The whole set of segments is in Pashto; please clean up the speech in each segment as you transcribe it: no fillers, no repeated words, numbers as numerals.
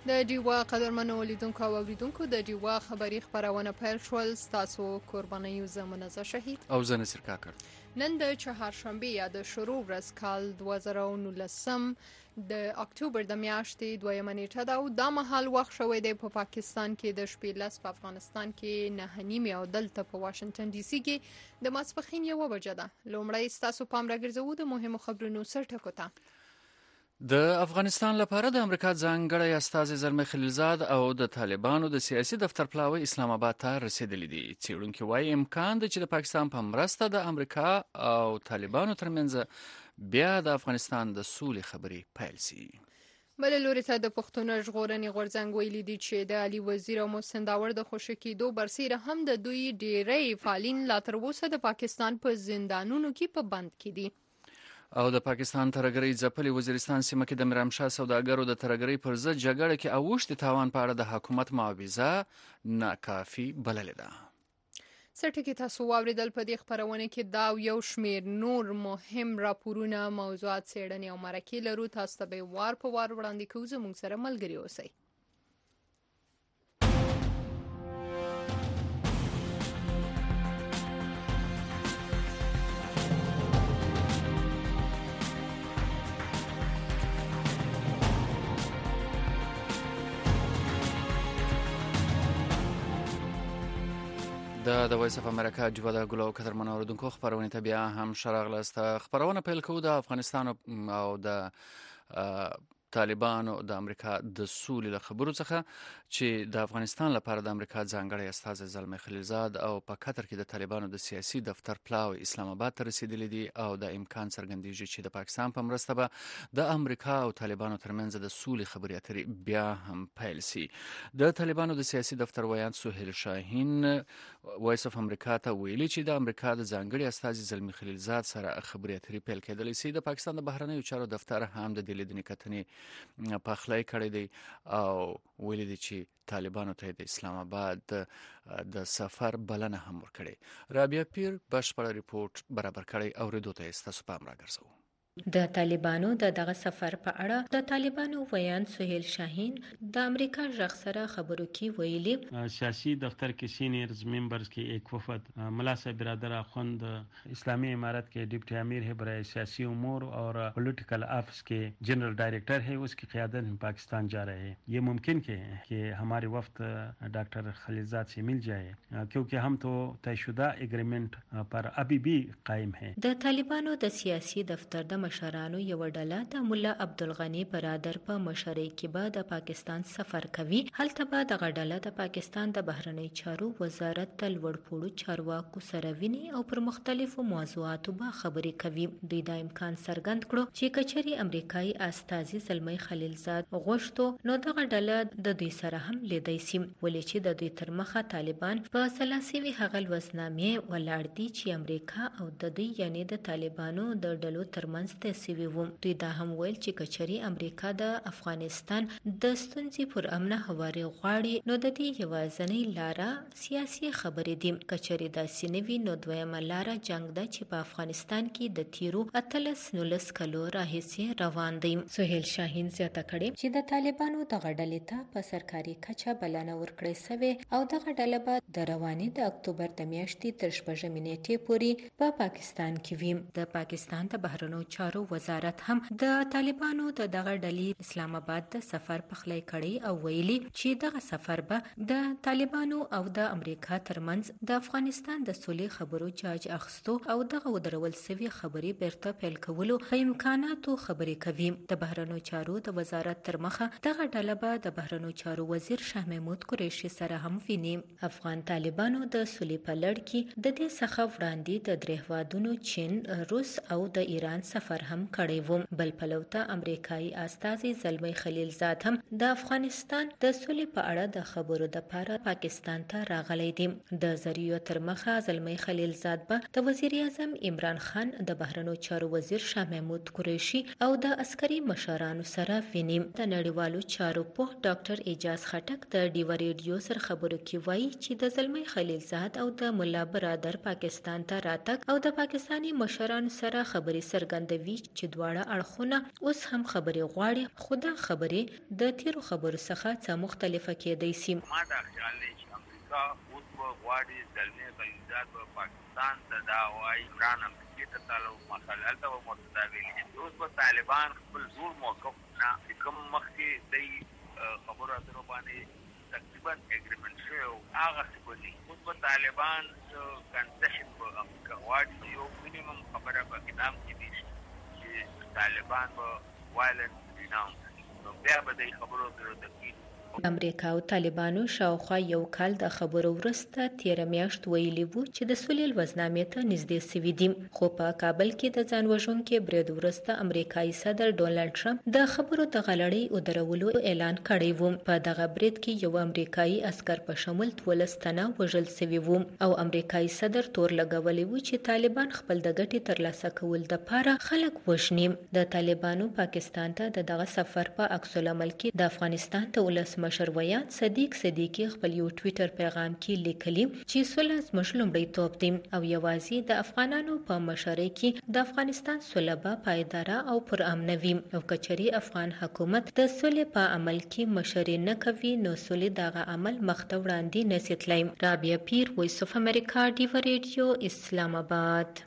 د ډیوا قدرمنو لیدونکو او اوریدونکو د ډیوا خبری خبرونه پیل شول. ستاسو قربانیو زمونږه شهید او زه نصر کاکړ. نن د چهارشنبه یا د شروع ورځ کال 2019 د اکتوبر د میاشتې 2 نیټه ده او دا مهال وخت شوی دی په پاکستان کې د شپې لس، په افغانستان کې 9:30 او دلته په واشنگټن ډي سي کې د ماسپښین 1 بجه ده. لومړی ستاسو پام راګرځوو د مهمو خبرونو سرټکو ته. د افغانستان لپاره د امریکا ځانګړی استازی زلمی خلیلزاد او د طالبانو د سیاسي دفتر پلاوی اسلام آباد ته رسیدلی دي. څېړونکي وایي امکان دی چې د پاکستان په مرسته د امریکا او طالبانو ترمنځ بیا د افغانستان د سولې خبرې پیل شي. بل لوري ته د پښتون ژغورنې غورځنګ ویلي دي چې د علي وزیر او محسن داور د خوشی کېدو برسیره هم د دوی ډیری فعالین لا تر اوسه د پاکستان په زندانونو کې په بند کې دي. او د پاکستان ترهګرۍ ځپلې وزیرستان سیمه کې د میرامشاه سوداګرو د ترهګرۍ پر ضد جګړه کې اوښتې تاوان په اړه د حکومت معاوضه ناکافي بللې ده. سرټکي تاسو واوریدل په دې خبرونه کې دا یو شمیر نور مهم راپورونه، موضوعات، څېړنې او مرکې لرو. تاسو ته به وار په وار وړاندې کوو. زموږ سره ملګري اوسئ. د وایس اف امریکا جوړه د ګلو قدرمنو اوریدونکو خبرونه ته بیا هم شراغلست. خبرونه پیل کوو د افغانستان او د طالبانو د امریکا د سولې له خبرو څخه چې د افغانستان لپاره د امریکا ځانګړی استازی زلمی خلیلزاد او په قطر کې د طالبانو د سیاسي دفتر پلاوی اسلام آباد ته رسیدلی دي او د امکان څرګندېږي چې د پاکستان په مرسته به د امریکا او طالبانو ترمنځ د سولې خبرې اترې بیا هم پیل شي. د طالبانو د سیاسي دفتر ویاند سهیل شاهین وایس اف امریکا ته ویلي چې د امریکا د ځانګړي استازي زلمی خلیلزاد سره خبرې اترې پیل کېدلی شي. د پاکستان د بهرنیو چارو دفتر هم د دې لیدنې کتنې پخلی کړی دی او ویلي دی چې طالبانو ته د اسلام آباد د سفر بلنه هم ورکړې. رابعه پیر بشپړ ریپورت برابر کړی او ریدو ته ستاسو پام راګرځوو. د طالبانو دغه سفر په اړه د طالبانو ویاند سهیل شاهین د امریکا ژغ سره خبرو کې ویلي سیاسی دفتر के seniors members के एक वफद मला साहब बिरादर आखुंद इस्लामी इमारत के डिप्टी अमीर है बराए सियासी उमूर और पॉलिटिकल ऑफिस के जनरल डायरेक्टर है, उसकी क़यादत में पाकिस्तान जा रहे हैं. ये मुमकिन है कि हमारे वफ्द डॉक्टर खलीलजाद से मिल जाए क्योंकि हम तो तयशुदा एग्रीमेंट पर अभी भी कायम हैं. د طالبانو د سیاسي دفتر د مشرانو یو ډله د مولا عبدالغنی برادر په مشرۍ کې به د پاکستان سفر کوي. هلته به دغه ډله د پاکستان د بهرنی چارو وزارت د لوړپوړو چارواکو سره ویني او پر مختلفو موضوعاتو به خبرې کوي. دوی دا امکان څرګند کړو چې کچري امریکایي استازي زلمی خلیلزاد غوښتو نو دغه ډله د دوی سره هم لیدای شي، ولې چې د دوی تر مخه طالبان په سلاسي هغه لوزنامې ولاړ دي چې امریکا او د دوی یعنی د طالبانو د ډلو ترمنځ تسوي وو. دوی دا هم ویل چې کچري امریکا د افغانستان د ستونزې پر امن هواري غواړي نو د دې یوازنۍ لاره سیاسي خبرې دي. کچري دا سینوي نو دویمه لاره جنگ ده چې په افغانستان کې د تیرو 19 کلو راهیسې روان دی. سهیل شاهین زیاته کړې چې د طالبانو دغه ډلې ته په سرکاري کچه بلنه ورکړې سوې او دغه ډله به د روانې د اکتوبر د میاشتې تر 6 نیټې پورې په پاکستان کې وي. د پاکستان د بهرنیو چارو وزارت هم د طالبانو دغه ډلې اسلام آباد د سفر پخلی کړی او ویلي چې دغه سفر به د طالبانو او د امریکا ترمنځ د افغانستان د سولې خبرو جاج اخستو او دغه ودرول سوي خبرې بیرته پیل کولو په امکاناتو خبرې کوي. د بهرنیو چارو د وزارت تر مخه دغه ډله به د بهرنیو چارو وزیر شاه محمود قریشي سره هم ویني. افغان طالبانو د سولې په لړ کې د دې څخه وړاندې د درې هیوادونو چین، روس او د ایران سفر هم کړی و. بل پلو ته امریکایي استازي زلمی خلیلزاد هم د افغانستان د سولې په اړه د خبرو لپاره پاکستان ته راغلی دی. د ذریعو تر مخه زلمی خلیلزاد به د وزیر اعظم عمران خان، د بهرنیو چارو وزیر شاه محمود قریشي او د عسکري مشرانو سره ویني. د نړیوالو چارو په ډاکټر اعجاز خټک د ډیو ریډیو سره خبرو کې وایي چې د زلمی خلیلزاد او د مولا برادر پاکستان ته راتګ او د پاکستاني مشرانو سره خبرې څرګندوي کوي چې دواړه اړخونه اوس هم خبرې غواړي، خو دا خبرې د تیرو خبرو څخه څه مختلفه کېدای شي. ما دا خیال دی چې امریکا اوس به غواړي زلمي غلیظات په پاکستان ته دا وایي عمران امریکې ته تعلق مسله هلته به مرتضی ویلي اوس به طالبان خپل زور موقف نه کوم مخکې دی خبرو اترو باندې تقریبا اګریمنټ شوی او هغه څه به نه اوس به طالبان کنسیشن به امریکا غواړي یو مینیمم خبره په کتاب کې دي چې طالبان به وایلنس ریناونس نو بیا به د خبرو اترو تکلیف امریکا او طالبانو شاوخوا یو کال د خبرو وروسته تیره میاشت ویلي وو چې د سولې لوزنامې ته نږدې سوي دي، خو په کابل کې د ځان وژونکي برید وروسته امریکایي صدر ډونالډ ټرمپ د خبرو د غلړۍ ودرولو اعلان کړی و. په دغه برید کې یو امریکایي عسکر په شمول 12 تنه وژل سوي وو او امریکایي صدر تور لګولی و چې طالبان خپل د ګټې ترلاسه کول دپاره خلک وژني. د طالبانو پاکستان ته د دغه سفر په عکس العمل کې د افغانستان ته ولس مشر ویان صدیق صدیقی خپل یو ټویټر پیغام کې لیکلي چې سوله زموږ لومړیتوب دی او یوازې د افغانانو په مشرۍ کې د افغانستان سوله به پایداره او پرامنه وي او کچري افغان حکومت د سولې په عمل کې مشري نه کوي نو سولې دغه عمل مخته وړاندې نشي تللی. رابعه پیر، وایس اف امریکا، ډیو ریډیو، اسلام آباد.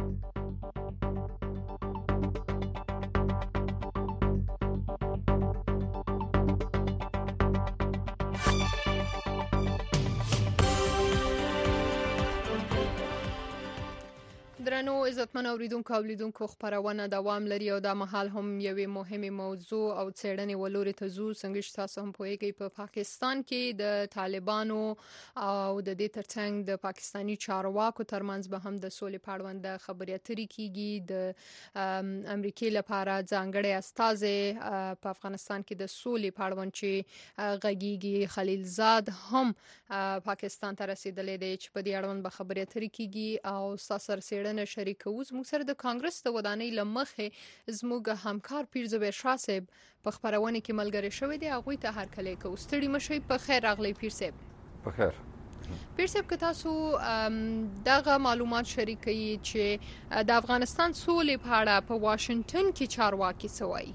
درنو عزتمن اوریدونکو او لیدونکو، خبرونه دوام لري او د مهال هم یوې مهمه موضوع او څېړنې ولوري ته ځو. څنګه تاسو هم پوهیږئ په پاکستان کې د طالبانو او د دې ترڅنګ د پاکستانی چارواکو ترمنځ به هم د سولې په اړوند خبرې اترې کیږي. د امریکای لپاره ځانګړی استازی په افغانستان کې د سولې په اړوند چې غږیږي خلیلزاد هم پاکستان ته رسیدلی دی چې په دې اړوند به خبرې اترې کیږي او ساسر سیړنه شریکو. زموږ سره د کانګرس د ودانۍ لمخې زموږ همکار پیر زبیر شاه صاحب په خبرونه کې ملګری شوی دی. هغه ته هر کله کو ستړي مشي. په خیر راغلی پیر صاحب. په خیر. پیر صاحب که تاسو دغه معلومات شریکي چې د افغانستان سولې په اړه په واشنگټن کې چارواکي سوي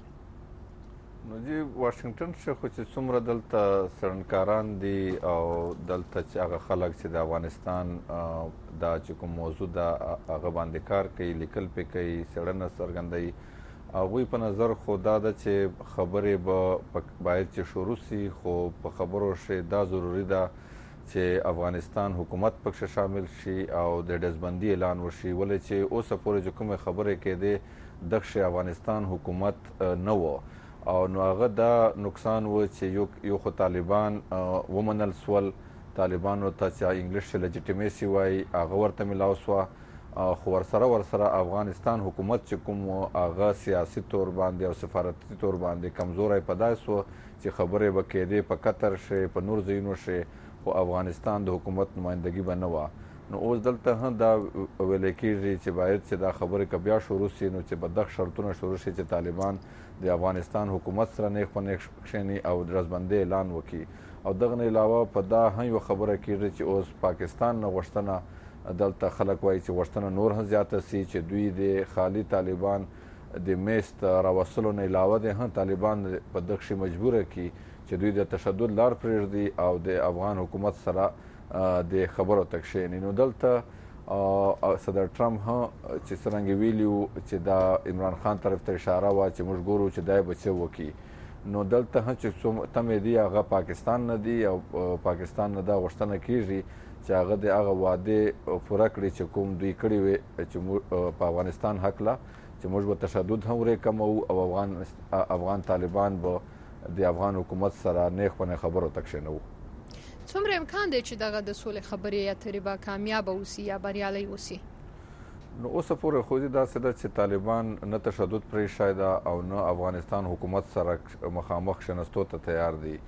نو جی واشنگټن خو چې څومره دلته څېړنکاران دي او دلته چې هغه خلک چې د افغانستان دا چې کوم موضوع ده هغه باندې کار کوي، لیکل پې کوي، څېړنه څرګندوي، هغوی په نظر خو دا ده چې خبرې به باید چې شروع سي، خو په خبرو شي دا ضروري ده چې افغانستان حکومت پکښې شامل شي او د ډزبندي اعلان وشي. ولې چې اوسه پورې چې کومې خبرې کېدې دغه افغانستان حکومت نه و او نو هغه دا نقصان و چې یو خو طالبان ومنل سول، طالبانو ته چې انګلیش لیجیټیمیسي وایي هغه ورته ملاو سوه، خو ورسره افغانستان حکومت چې کوم هغه سیاسي طور باندې او سفارتي طور باندې کمزوری پیدا سو چې خبرې به کېدې په قطر شي په نور ځایونو شي، خو افغانستان د حکومت نمایندګي به نه وه. نو اوس دلته هم دا ویل کېږي چې باید چې دا خبرې که بیا شروع سي نو چې به دغه شرطونه شروع شي چې طالبان د افغانستان حکومت سره نیغ په نیغ کښېني او د ډزبندۍ اعلان وکړي. او دغه نه علاوه په دا هم یوه خبره کېږي چې اوس پاکستان نه غوښتنه دلته خلک وایي چې غوښتنه نور هم زیاته سي چې دوی د خالي طالبان د میست راوستلو نه علاوه د هم طالبان په دغه شي مجبوره کړي چې دوی د تشدد لار پرېږدي او د افغان حکومت سره د خبرو ته کښېني. نو دلته صدر ټرمپ هم چې څرنګه ویلي وو چې دا عمران خان طرف ته اشاره وه چې موږ ګورو چې دا به څه وکړي. نو دلته هم چې څوم تمې دي هغه پاکستان نه دي او پاکستان نه دا غوښتنه کېږي چې هغه د هغه وعدې پوره کړي چې کوم دوی کړي وي چې په افغانستان هکله چې موږ به تشدد هم ورې کموو او افغان طالبان به د افغان حکومت سره نیغ په نیغ خبرو ته کښېنوو. څومره امکان دی چې دغه د سولې خبرې اترې به کامیابه اوسي یا بریالۍ اوسي؟ نو اوسه پورې خو داسې ده چې طالبان نه تشدد پرېښی ده او نه افغانستان حکومت سره مخامخ کښېنستو ته تیار دي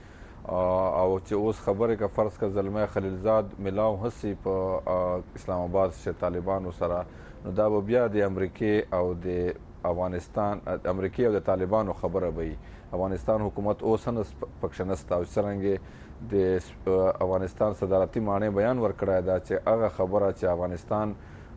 او چې اوس خبرې که فرض که زلمی خلیلزاد ملاو هسي په اسلام آباد چې طالبانو سره نو دا به بیا د امریکې او د افغانستان امریکې او د طالبانو خبره به وي. افغانستان حکومت اوس هم پکښې نسته او څرنګې د افغانستان صدارتي ماڼۍ بیان ورکړی ده چې هغه خبره چې افغانستان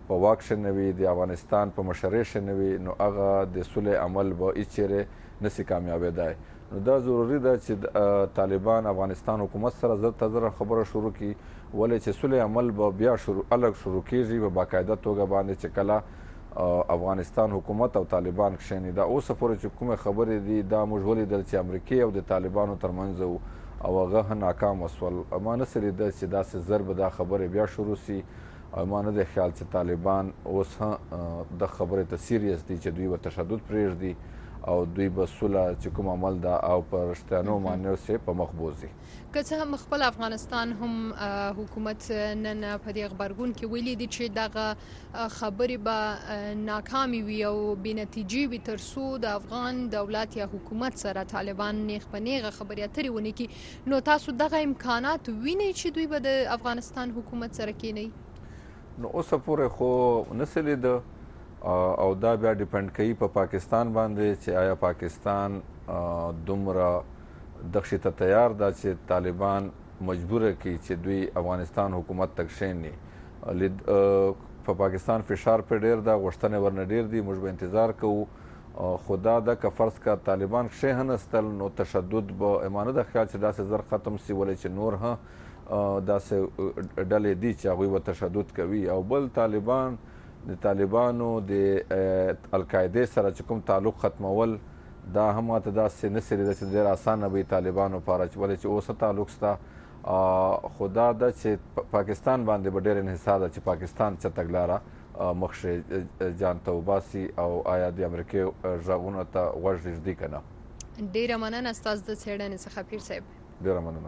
په واک شنوي د افغانستان په مشرۍ شنوي نو هغه د صلح عمل به هیڅ چیرې نسی کامیابېدای. نو دا ضروري ده چې طالبان افغانستان حکومت سره زر ته زر خبره شروع کړي ولې چې صلح عمل به بیا الګ شروع کېږي په باقاعده توګه باندې چې کله افغانستان حکومت او طالبان کښېني. دا اوسه پورې چې کومې خبرې دي دا موږ ولیدل چې امریکې او د طالبانو ترمنځ او هغه ناکام وسول. ما نه څه لیدل چې داسې زر به دا خبرې بیا شروع سي او ما نه دی خیال چې طالبان اوس د خبرې ته سیریس دي چې دوی به تشدد پرېږدي او دوی به صلح چې کوم عمل ده او په رښتیانو معنیو سې په مخ بوځي. که څه هم خپل افغانستان هم حکومت نن په دې خبرګون کې ویلي دي چې دغه خبرې به ناکامې وي او بې نتیجې وي تر څو د افغان دولت یا حکومت سره طالبان نیغ په نیغه خبرې اترې ونه کړي. نو تاسو دغه امکانات وینئ چې دوی به د افغانستان حکومت سره کېنئ؟ نو اوسه پورې خو نه څه لیده او دا بیا ډیپند کوي په پاکستان باندې چې آیا پاکستان دومره دغشي ته تیار ده چې طالبان مجبوره کړي چې دوی افغانستان حکومت ته کښېني. په پاکستان فشار پرې ډېر ده، غوښتنې ورنه ډېر دي، موږ به انتظار کوو. خو دا ده که فرض که طالبان کښېنستل نو تشدد به ما نه ده خیال چې داسې زر ختم سي ولې چې نور داسې ډلې دي چې هغوی به تشدد کوي. او بل طالبان د طالبانو د القاعدې سره چې کوم تعلق ختمول دا هم ماته داسې نه څه لیده چې ډېر اسانه به وي طالبانو لپاره ولې چې اوس تعلق شته. خو دا ده چې پاکستان باندې به ډېر انحصار ده چې پاکستان څه تګلاره مخشې جان ته وباسي او آیا د امریکې غږونو ته غوږ ږدي که نه. ډېره مننه ستاسو د څېړنې څخه پیر صاحب. ډېره مننه.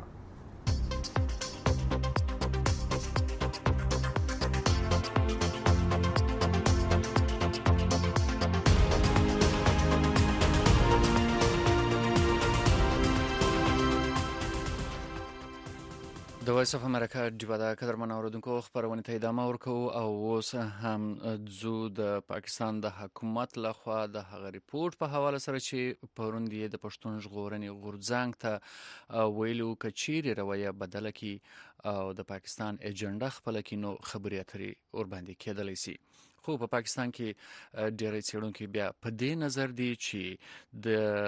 د وایس اف امریکا ډیوه د قدرمن اوریدونکو خبرونه ته ادامه ورکوو او اوس هم ځو د پاکستان د حکومت لخوا د هغه ریپورت په حواله سره چې پرون یې د پښتون ژغورنې غورځنګ ته ویلو که چیرې رویه بدله کړي او د پاکستان ایجنډا خپله کړي نو خبرې اترې ورباندې کېدلی سي. خو په پاکستان کې ډېری څېړونکي بیا په دې نظر دي چې د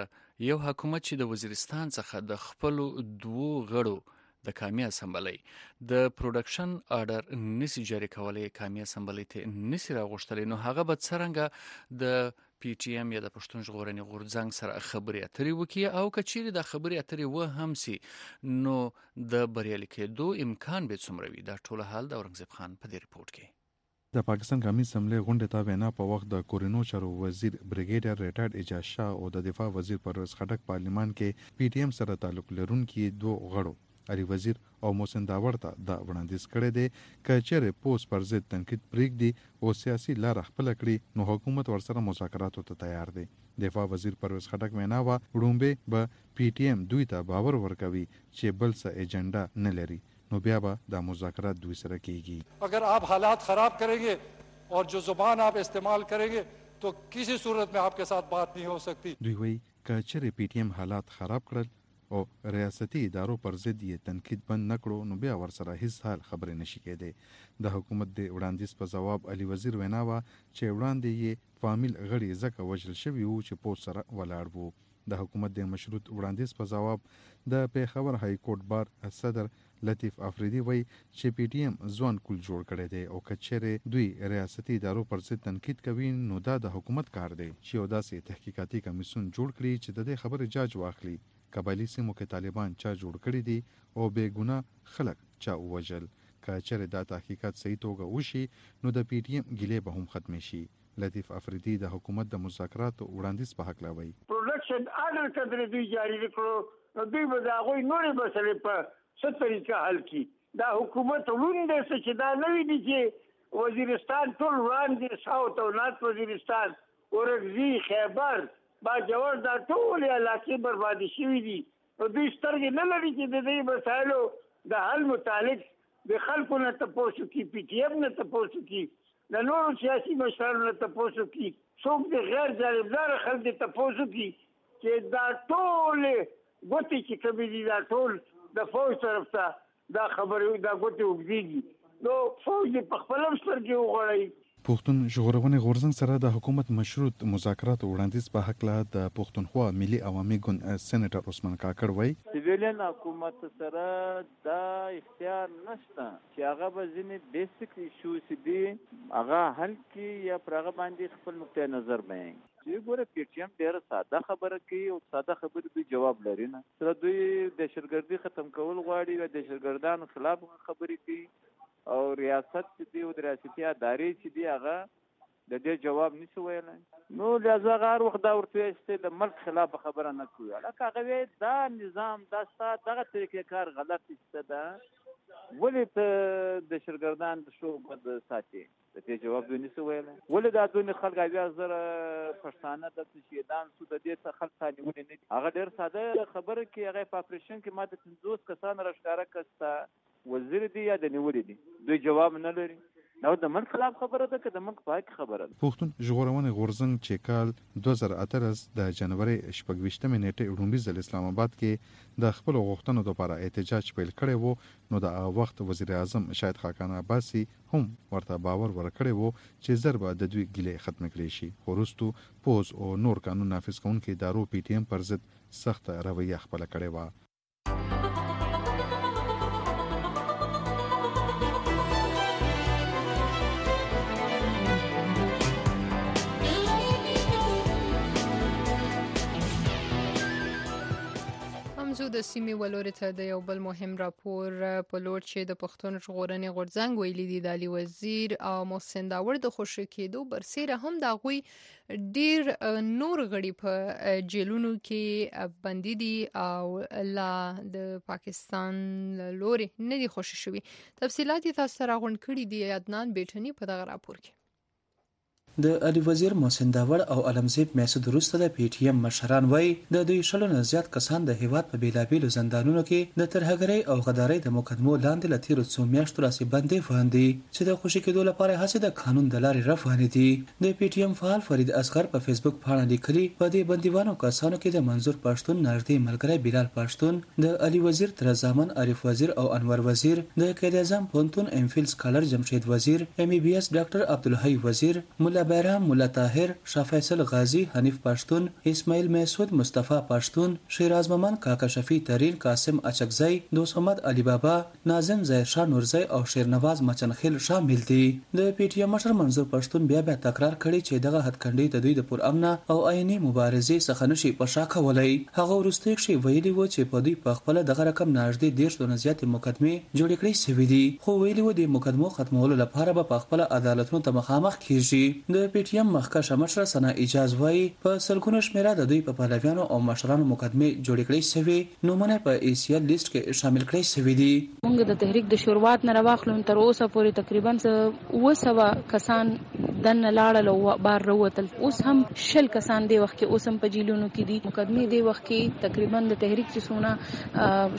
یو حکومت چې د وزیرستان څخه د خپلو دوو غړو د کامی اسمبلی د پروډکشن آرډر نسی جاری کولای، کامی اسمبلی ته نسی راغوښتلی، نو هغه به څرنګه د پی ټی ایم یا د پښتون ژغورنې غورځنګ سره خبرې اترې وکړي او که چیرې د خبرې اترې و هم سي نو د بریالي کېدو امکان به څومره وي. دا ټول حال د اورنګزیب خان په دې ریپورت کې. د پاکستان قومي اسمبلی غونډې ته وینا په وخت د کورینو چارو وزیر بریګیډر ریټایرډ اعجاز شاه او د دفاع وزیر پرویز خټک پارلیمان کې پی ټی ایم سره تعلق لرونکي دوه غړو علي وزیر او محسن داور ته دا وړاندیز کړی دی که چیرې پوسټ پر ضد تنقید پرېږدي او سیاسي لاره خپله کړي نو حکومت ورسره مذاکراتو ته تیار دی. دفاع وزیر پرویز خټک وینا وه وړومبې به پی ټی ایم دوی ته باور ورکوي چې بل څه ایجنډا نه لري نو بیا به دا مذاکرات دوی سره کیږي. اگر آپ حالات خراب کریں گے اور جو زبان آپ استعمال کریں گے تو کسی صورت میں آپ کے ساتھ بات نہیں ہو سکتی. دوی وایي که چیرې پی ټی ایم حالات خراب کړل او ریاستي ادارو پر ضد یې تنقید بند نکړو نو بیا ورسره هیڅ حال خبرې نشي کېدی. د حکومت د وړاندیز په ځواب علي وزیر وینا وه چې وړاندې یې فامیل غړي ځکه وژل شوي وو چې پوسټ سره ولاړ وو. د حکومت د مشروط وړاندیز په ځواب د پیښور های کورټ بار صدر لطیف افریدي وایي چې پی ټی ایم ځوان کول جوړ کړی دی او که چیرې دوی ریاستي ادارو پر ضد تنقید کوي نو دا د حکومت کار دی چې یو داسې تحقیقاتي کمیسیون جوړ کړي چې د دې خبرې جاج واخلي قبایلي سیمو کې طالبان چا جوړ کړي دي او بې ګناه خلک چا ووژل. که چیرې دا تحقیقات صحیح توګه وشي نو د پی ټی ایم ګیلې به هم ختمې شي. لطیف افریدي د حکومت د مذاکراتو وړاندیز په هکله وایي پروډکشن آرډر کدرې دوی جاری کړو نو دوی به د هغوی نورې مسلې په څه طریقه حل کړي. دا حکومت ړوند دی چې دا نه وي دي چې وزیرستان ټول وړاندې ساوت او نارت وزیرستان اورکزي خیبر باجوړ دا ټول علاقې بربادي شوي دي نو دوی سترګې نه لري چې د دې مسایلو د حل متعلق د خلکو نه تپوس وکړي، پی ټي ایم نه تپوس وکړي، د نورو سیاسي مشرانو نه تپوس وکړي، څوک د غیر جانبداره خلک دې تپوس وکړي چې دا ټولې ګوتې چې کومې دي دا ټول د فوج طرف ته دا خبرې دا ګوتې اوږدېږي نو فوج دې په خپله هم سترګې وغوړوي. پښتون ژغورنې غورځنګ سره د حکومت مشروط مذاکرات وړاندیز په حق له د پښتونخوا ملي عوامي ګوند سېنیټر عثمان کاکړ وایي سیویلین حکومت سره دا اختیار نشته چې هغه به ځینې بیسیک ایشوز دي هغه حل کړي یا پر هغه باندې خپل نقطه نظر بیان چې ګوره پی ټی ایم ډېره ساده خبره کوي او ساده خبرې دوی جواب لري نه سره دوی دهشتګردي ختم کول غواړي او دهشتګردانو خلاف خبرې کوي او ریاست چې دی او د ریاستي ادارې چې دی هغه د دې جواب نشي ویلی نو لہذا هغه هر وخت دا ورته وایي چې د ملک خلاف خبره نه کوي هلکه هغه وایي دا نظام دا ستا دغه طریقې کار غلط ایسته ده ولې ته دهشتګردان د شعبه ساتي د دې جواب دوی نشي ویلی ولې دا دونه خلک اویا زره پښتانه دلته شهیدان شو د دې څخه خلک نیولي نه دي هغه ډېر ساده خبره کوي هغه په اپریشن کې ما د 50 کسان راښکاره کړه ستا وزیر دی یا د نیولي دي دوی جواب نه لري نو د ملک خلاف خبره ده که د ملک پاک خبره ده پښتون ژغورنې غورځنګ چې کال 2018 د جنوري 28 نیټه وړاندې ځل اسلام آباد کې د خپل غوښتنو لپاره احتجاج پیل کړی وو نو د وخت وزیر اعظم شاهد خاقان عباسي هم ورته باور ورکړی وو چې ضربه د دوی ګیلې ختم کړي شي ورستو پوز او نور قانون نافذ کوونکي ادارو پی ټی ایم پر ضد سخت رویه خپل کړې و زه د سیمې ولورې ته د یو بل مهم راپور په لور چې د پښتون ژغورنې غورځنګ ویلي دي د علي وزیر او محسن داور د خوشي کېدو برسېره هم د هغوی ډیر نور غړي په جیلونو کې بندي دي او لا د پاکستان لوري نه دي خوشي شوي تفصيلات تاسو سره غونډ کړي دي عدنان بیٹنی په دغه راپور کې د علي وزیر محسن داور او علمزیب میسود وروسته د پی ټی ایم مشران وایي د دوی شلو نه زیات کسان د هیواد په بیلابیلو زندانونو کې د ترهګرۍ او غدارۍ د مقدمو لاندې له تیرو څو میاشتو راهیسې بندي وهاندي چې د خوشي کېدو لپاره هڅې د قانون د لارې روانې دي د پی ټی ایم فعال فرید اصغر په فیسبوک پاڼه لیکلي په دې بندیوانو کسانو کې د منظور پښتون نږدې ملګری بلال پښتون د علي وزیر تر زامن عارف وزیر او انور وزیر د قائد اعظم پونتون ام فیل سکالر جمشید وزیر ام بی اس ډاکټر عبدالحی وزیر مولا بیرام مولا طاهر شاه فیصل غازی حنیف پښتون اسماعیل مسعود مصطفی پښتون شیراز ممن کاکا شفیع ترین قاسم اچکزی دوست محمد علی بابا ناظم ظاهر شاه نورزی او شیرنواز مچنخیل شامل دي د پی ټی ایم مشر منظور پښتون بیا تکرار کړي چې دغه هټکندې د دوی د پر امن او عیني مبارزې څخه نشي پښا کولای هغه ورسته شي ویلي و چې په دوی په خپل دغه رقم نږدې 1.5 زیات مقدمه جوړ کړي سوي دي خو ویلي و د مقدمو ختمولو لپاره به په خپل عدالتونو ته مخامخ کیږي د پی ټی ایم مخکښه مشر سنا اجاز وایي په سلګونو شمیره د دوی په پهلویانو او مشرانو مقدمه جوړ کړي سوي نومونه په ای سی ال لیست کې شامل کړي سوي دي موږ د تحریک د شروعات نه راوخلو تر اوسه پورې تقریبا 200 کسان دن لاړل او بار وروتل اوس هم شل کسان دی وخت کې اوس هم په جیلونو کې دي مقدمه دی وخت کې تقریبا د تحریک چې سونه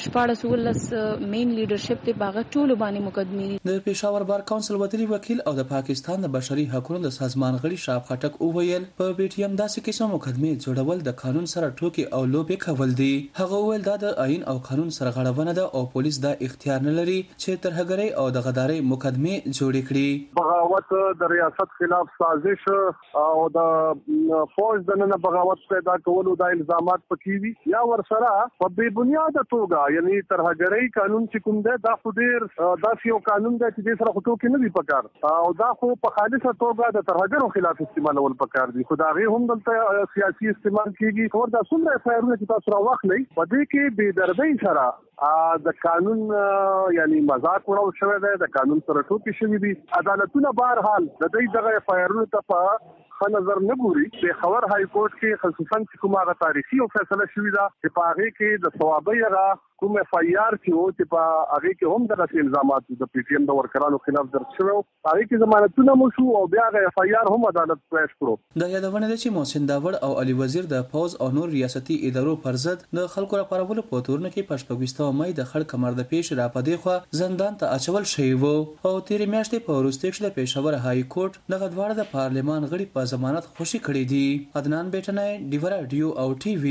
14 مین لیډرشپ ته باغ ټولو باندې مقدمه دي د پېښور بار کونسل وتلی وکیل او د پاکستان د بشري حقوقو د سازمان غړي شاب خټک وویل په پی ټی ایم داسې قسم مقدمه جوړول د قانون سره ټوکی او لوبې کول دي هغه وویل دا د آئین او قانون سره غړونه ده او پولیس دا اختیار نه لري چې ترهګرۍ او د غدارۍ مقدمه جوړ کړي بغاوت د ریاست خلاف سازش او د فوج د نن بغاوت پیدا کولو د الزامات پکې دي یا ورسره په بې بنیاد توګه یعنی ترهګرۍ قانون چې کوم ده دا خو ډیر داسې یو قانون دی چې سره خطو کې نه دی پکار او دا خو په خالصه توګه د ترهګرو خلاف استعمالول پکار دي خدای هم دلته سیاسي استعمال کیږي خو دا څومره فایرونه چې تاسو راوخلې په دې کې بې دردۍ سره د قانون یعنی مذاق وړاندې شوی دی د قانون سره ټوکی شوی دي عدالتونه بهر حال د دې دغه فایرونو ته په ښه نظر نه ګوري د خبر های کورټ کې خصوصا چې کومه تاریخي او فیصله شوې ده چې په هغه کې د ثوابي هغه کوم اف ای آر چې او چې په هغه کې هم د الزامات د پی ټی ایم د ورکرانو خلاف درج شوی هغه کې ضمانتونه مو شو او بیا هغه اف ای آر هم عدالت پیش کړو د یادونه ده چې محسن داور او علي وزیر د پوز او نور ریاستي ادارو پر ضد د خلکو لپاره ول په تورن کې پښپګوستو مې د خړ کمر د پیش را پدې خو زندان ته اچول شوی وو او تیر میاشتې په وروستي کې د پېښور های کورټ دغه دواړه د پارلمان غړي په ضمانت خوشي کړي دي عدنان بیٹنای ډیو رادیو او ټي وی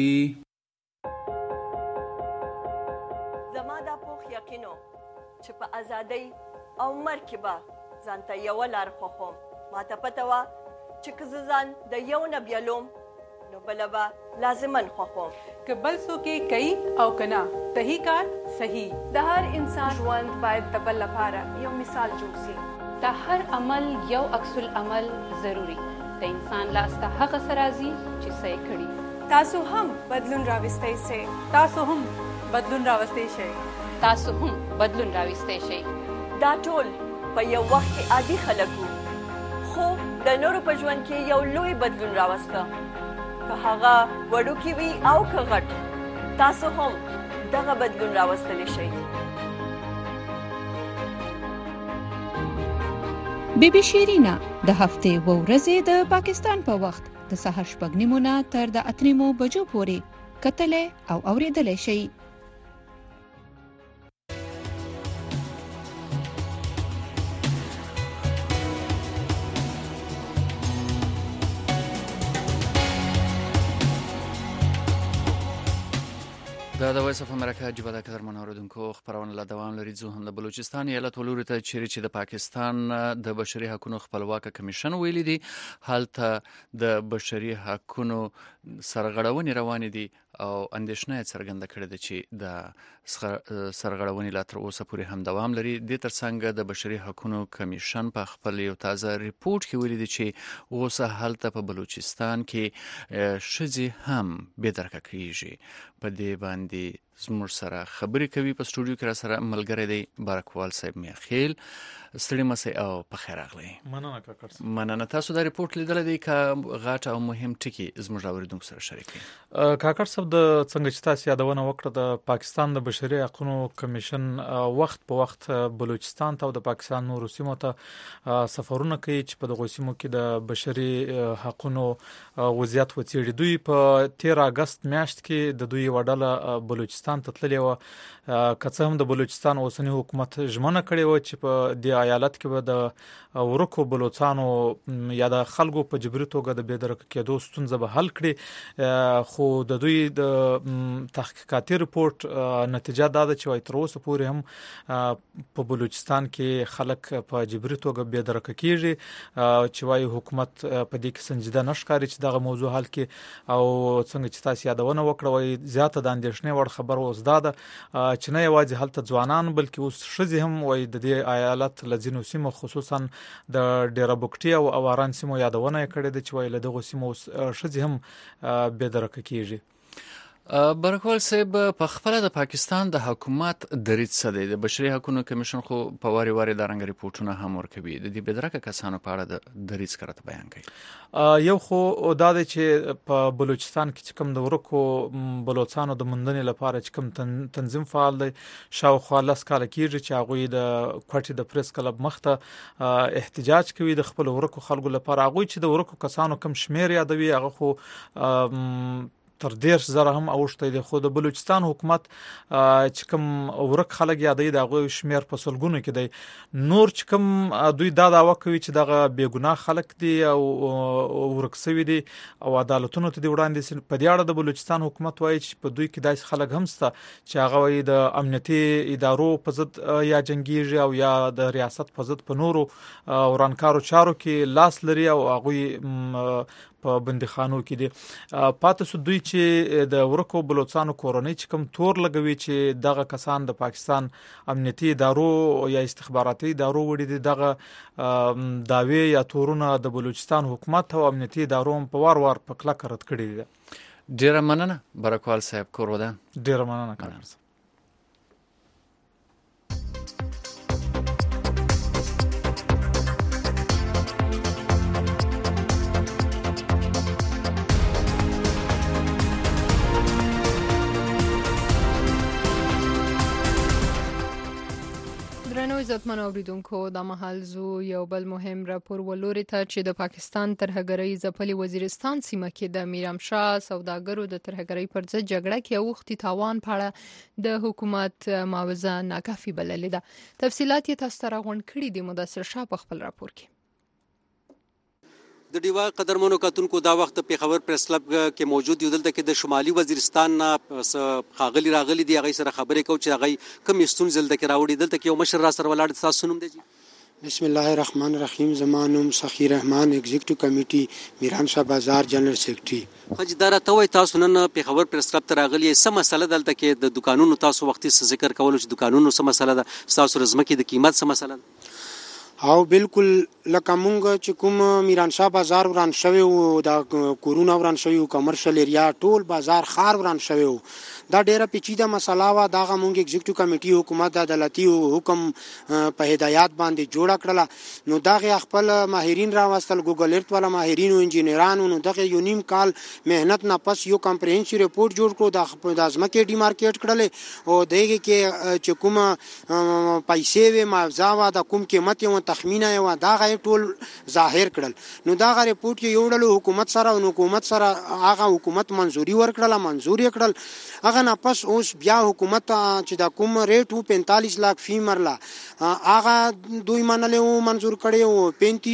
زما د پوخ یقینو چې په ازادۍ او مرګ کې به ځانته یو لار خوښوم ما ته پته وه چې که زه ځان د یو نه بیلوم نو بله به لازمن خوښوم که بل څوک یې کوي او که نه صحیح کار صحیح. د هر انسان ژوند باید د بل لپاره یو مثال جوړ شي. د هر عمل یو عکس العمل ضروري. د انسان لاس ته هغه څه راځي چې څه یې کړي. تاسو هم بدلون راوستی شئ. تاسو هم بدلون راوستی شئ. تاسو هم بدلون راوستی شئ. دا ټول په یو وخت کې عادي خلک وو، خو د نورو په ژوند کې یو لوی بدلون راوسته. که هغه وړوکی وي او که غټ، تاسو هم دغه بدلون راوستلی شئ. بی بی شیرینا د هفتې و ورځې د پاکستان په وخت د سهار 6:30 نه تر د 8:30 بجو پورې کتلې او اوریدلې شي. د وایس اف امریکا جبهه د قدرمن اوریدونکو خبرونه لا دوام لري. زه هم د بلوچستان ایالت ولوري ته چې د پاکستان د بشري حقوقو خپلواک کمیشن ویلي دي هلته د بشري حقوقو سرغړونې روانې دي او اندېښنه څرګنده کړې ده چې د سرغړونې لا تر اوسه پورې هم دوام لري. د ترڅنګ د بشري حقوقو کمیشن په خپل یو تازه ریپورت کې ویلي دي چې اوسه هلته په بلوچستان کې ښځې هم بې درکه کیږي. په دې باندې زموږ سره خبرې کوي په سټوډیو کې را سره ملګری دی بارکوال صاحب میخیل. ستړي مسئ او په خیر راغلی. مننه کاکړ صاحب. مننه. تاسو دا ریپورت لیدل دی که غاټ او مهم ټکی زموږ اوریدونکو سره شریک کړئ. کاکړ صاحب د څنګه چې تاسو یادونه وکړه د پاکستان د بشري حقوقو کمیشن وخت په وخت بلوچستان ته او د پاکستان نورو سیمو ته سفرونه کوي چې په دغه سیمو کې د بشري حقوقو وضعیت وڅېړي. دوی په 13 اگست میاشت کې د دوی وډاله بلوچستان ته تللی و. که څه هم د بلوچستان اوسنی حکومت ژمنه کړې و چې په د ایالت کې به د ورکو بلوچستانو یا د خلکو په جبري توګه د بېدرکه کېدو ستونزه به حل کړي، خو د دوی د تحقیقاتي ریپورت نتیجه دا ده چې تر اوسه پورې هم په بلوچستان کې خلک په جبري توګه بېدرکه کېږي چې وايي حکومت په دې کې سنجیده نه ښکاري چې دغه موضوع حل کړي. او څنګه چې تاسو یادونه وکړه وایي زیاته د اندېښنې وړ خبر اوس دا ده چې نه یوازې هلته ځوانان بلکې اوس ښځې هم وایي د دې ایالت له ځینو سیمو خصوصا د ډیره بوکټي او اواران سیمو یادونه یې کړې ده چې وایي له دغو سیمو ښځې هم بېدرکه کېږي. برکوال صاحب په خپل د پاکستان د حکومت دریځ څه دی؟ د بشري حقوقو کمیشن خو په واري واري د رنګ ریپورتونه هم ورکوي. د دې بېدرکه کسانو په اړه د دریځ کرته بیان کوي. یو خو دا دی چې په بلوچستان کې چې کوم د ورکو بلوچستانو د مندنې لپاره چې کوم تنظیم فعال دی شاوخوا 10 کاله کېږي چې هغوی د کوټې د پریس کلب مخته احتجاج کوي د خپل ورکو خلکو لپاره. هغوی چې د ورکو کسانو کم شمیر یادوي هغه خو تر 10,000 هم اوښتی دی، خو د بلوچستان حکومت چې کوم ورک خلک یادوي د هغوی شمیر په سلګونو کې دی. نور چې کوم دوی دا دعوه کوي چې دغه بېګناه خلک دي او ورک شوي دي او عدالتونو ته دي وړاندې شي. په دې اړه د بلوچستان حکومت وایي چې په دوی کې داسې خلک هم شته چې هغه وایي د امنیتي ادارو په ضد یا جنګیږي او یا د ریاست په ضد په نورو ورانکارو چارو کې لاس لري او هغوی په بندیخانو کې دي. پاتې سو دوی چې د ورکو بلوچستانو کورنۍ چې کوم تور لګوي چې دغه کسان د پاکستان امنیتي ادارو یا استخباراتي ادارو وړي دي، دغه داوی یا تورونه د بلوچستان حکومت او امنیتي ادارو په وار وار په کلکه رد کړي دي. ډیره مننه برکوال صاحب کور وده. ډیره مننه کاکړ صاحب. عزتمن اوریدونکو د مهال زو یو بل مهم راپور ولوري ته چې د پاکستان ترهګرۍ ځپلي وزیرستان سیمه کې د میرامشاه سوداګرو د ترهګرۍ پر ضد جګړه کې اوختي تاوان په اړه د حکومت معاوضه ناکافي بللې ده. تفصيلات یې تاسو ته راغونډ کړي دي مدثر شاه په خپل راپور کې. د ډیوا قدرمنو کتونکو دا وخت په خبر پریس کلب کې موجود یو دلته کې د شمالي وزیرستان خاغلی راغلی دی. هغه سره خبرې کو چې هغه کوم ستونزې دلته کې راوړي. دلته کې یو مشر را سره ولاړ تاسو نوم دی؟ بسم الله الرحمن الرحیم. زما نوم سخی رحمان، ایگزیکټیو کمیټي میرانشاه بازار جنرال سیکرټري. حاجي دارا ته وای تاسو نن پیښور پریس کلب ته راغلی سم مسله دلته کې د دکانونو تاسو وختي ذکر کولو چې دکانونو سم مسله ده، تاسو رزمکې د قیمت سم مسله ده. او بالکل لکه مونږ چې کوم میرانشاه بازار وران شوی او د کورونا وران شوی او کمرشل ایریا ټول بازار خار وران شوی او دا ډیره پیچیده مسله وا. دا مونږ ایگزیکټیو کمیټي حکومت عدالتي حکم په هدایت باندې جوړ کړل. نو دا خپل ماهرین راوستل، ګوګل ارت والا ماهرین او انجینرانو. نو دغه یو نیم کال مهنت نه پس یو کمپریهنسیو ریپورت جوړ کړو د ازمکه ډی مارکیټ کړل او دغه کې چې کوم پیسې و معاوضه وا د کوم قیمت یو تخمینه یو دا غي ټول ظاهر کړل. نو دا غ ریپورت کې یو ډول حکومت سره او حکومت سره هغه حکومت منزوري ورکړه، منزوري کړل. هغه نه پس اوس بیا حکومت چې دا کوم ریټ 45 لک فی مرله هغه دوی منلو منزور کړي او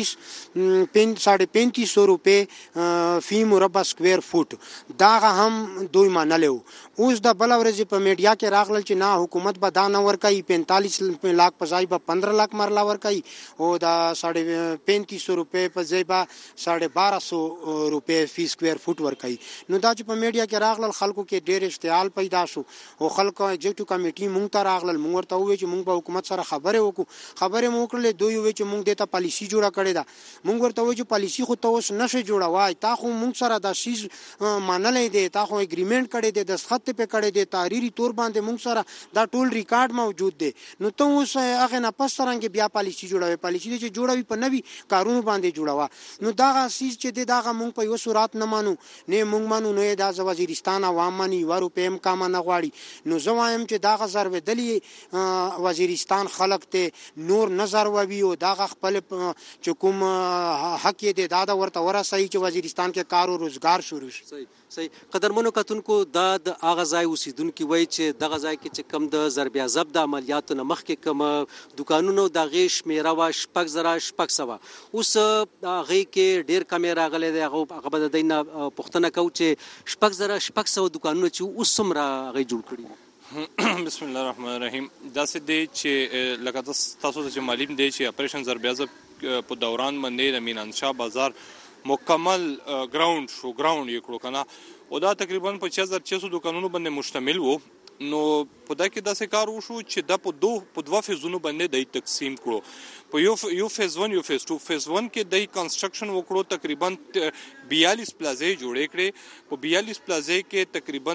3500 روپے فی مربع سکوير فوټ دا هم دوی منلو. اوس د بل ورځ په میډیا کې راغلل چې نه حکومت به دا نه ورکړي 45 لک په ځای به 15 لک مرله ورکړي او دا 3500 روپے په ځای به 1250 روپے فی سکوير فوټ ورکړي. نو دا چې په میډیا کې راغلل خلکو کې ډېر اشتعال پیدا شو او خلکو ایگزیکټیو کمیټي مونږ ته راغلل. مونږ ورته وویل چې مونږ په حکومت سره خبرې مو وکړلې. دوی وویل چې مونږ دته پالیسی جوړه کړې ده. مونږ ورته وویل چې پالیسی خو ته اوس نشي جوړوای، تا خو مونږ سره دا شیز منلې دی، تا خو اګریمنٹ کړی دی، دستخط په کړی دی، تحریری تور باندې مونږ سره دا ټول ریکارډ موجود دی. نو ته اوس هغه نه پس څنګه بیا پالیسی جوړوي؟ پالیسی چې جوړوي په نوي کارونو باندې جوړوا. نو دا سیز چې دی دا مونږ په یو صورت نه مانو، نه مونږ مانو نه دا وزیرستان عوام مانی ورو پم کام نه غواړي. نو زه وایم چې دا غزر ودلی وزیرستان خلق ته نور نظر ووي او دا خپل چې کوم حق دی دا ورته ورسای چې وزیرستان کې کار او روزګار شروع شي. صحیح. قدرمنو کتونکو دا د اغه ځای اوسیدونکو وای چې دغه ځای کې چې کم د ضربیا ضبط د عملیاتو نه مخکې کم دکانونو د غیش میرا وا شپږ زره شپږ سوا اوس هغه کې ډیر کمې راغلي دی. هغه به د دینه پښتنه کو چې شپږ زره شپږ سوا دکانونه چې اوس سمره هغه جوړ کړي. بسم الله الرحمن الرحیم. دا څه دی چې لکه تاسو ته معلوم دی چې اپریشن ضربیا ضبط په دوران باندې د میرانشاه بازار مکمل گراوند یې کړو کنه او دا تقریبا په 6600 دکانونو باندې مشتمل وو. نو په دا کې داسې کار وشو چې دا په دوه فیزونو باندې د تقسیم کړو. په یو فیز 1 یو فیز 2. فیز 1 کې د کنسټرکشن وکړو، تقریبا 42 پلازې جوړې کړې. په 42 پلازې کې تقریبا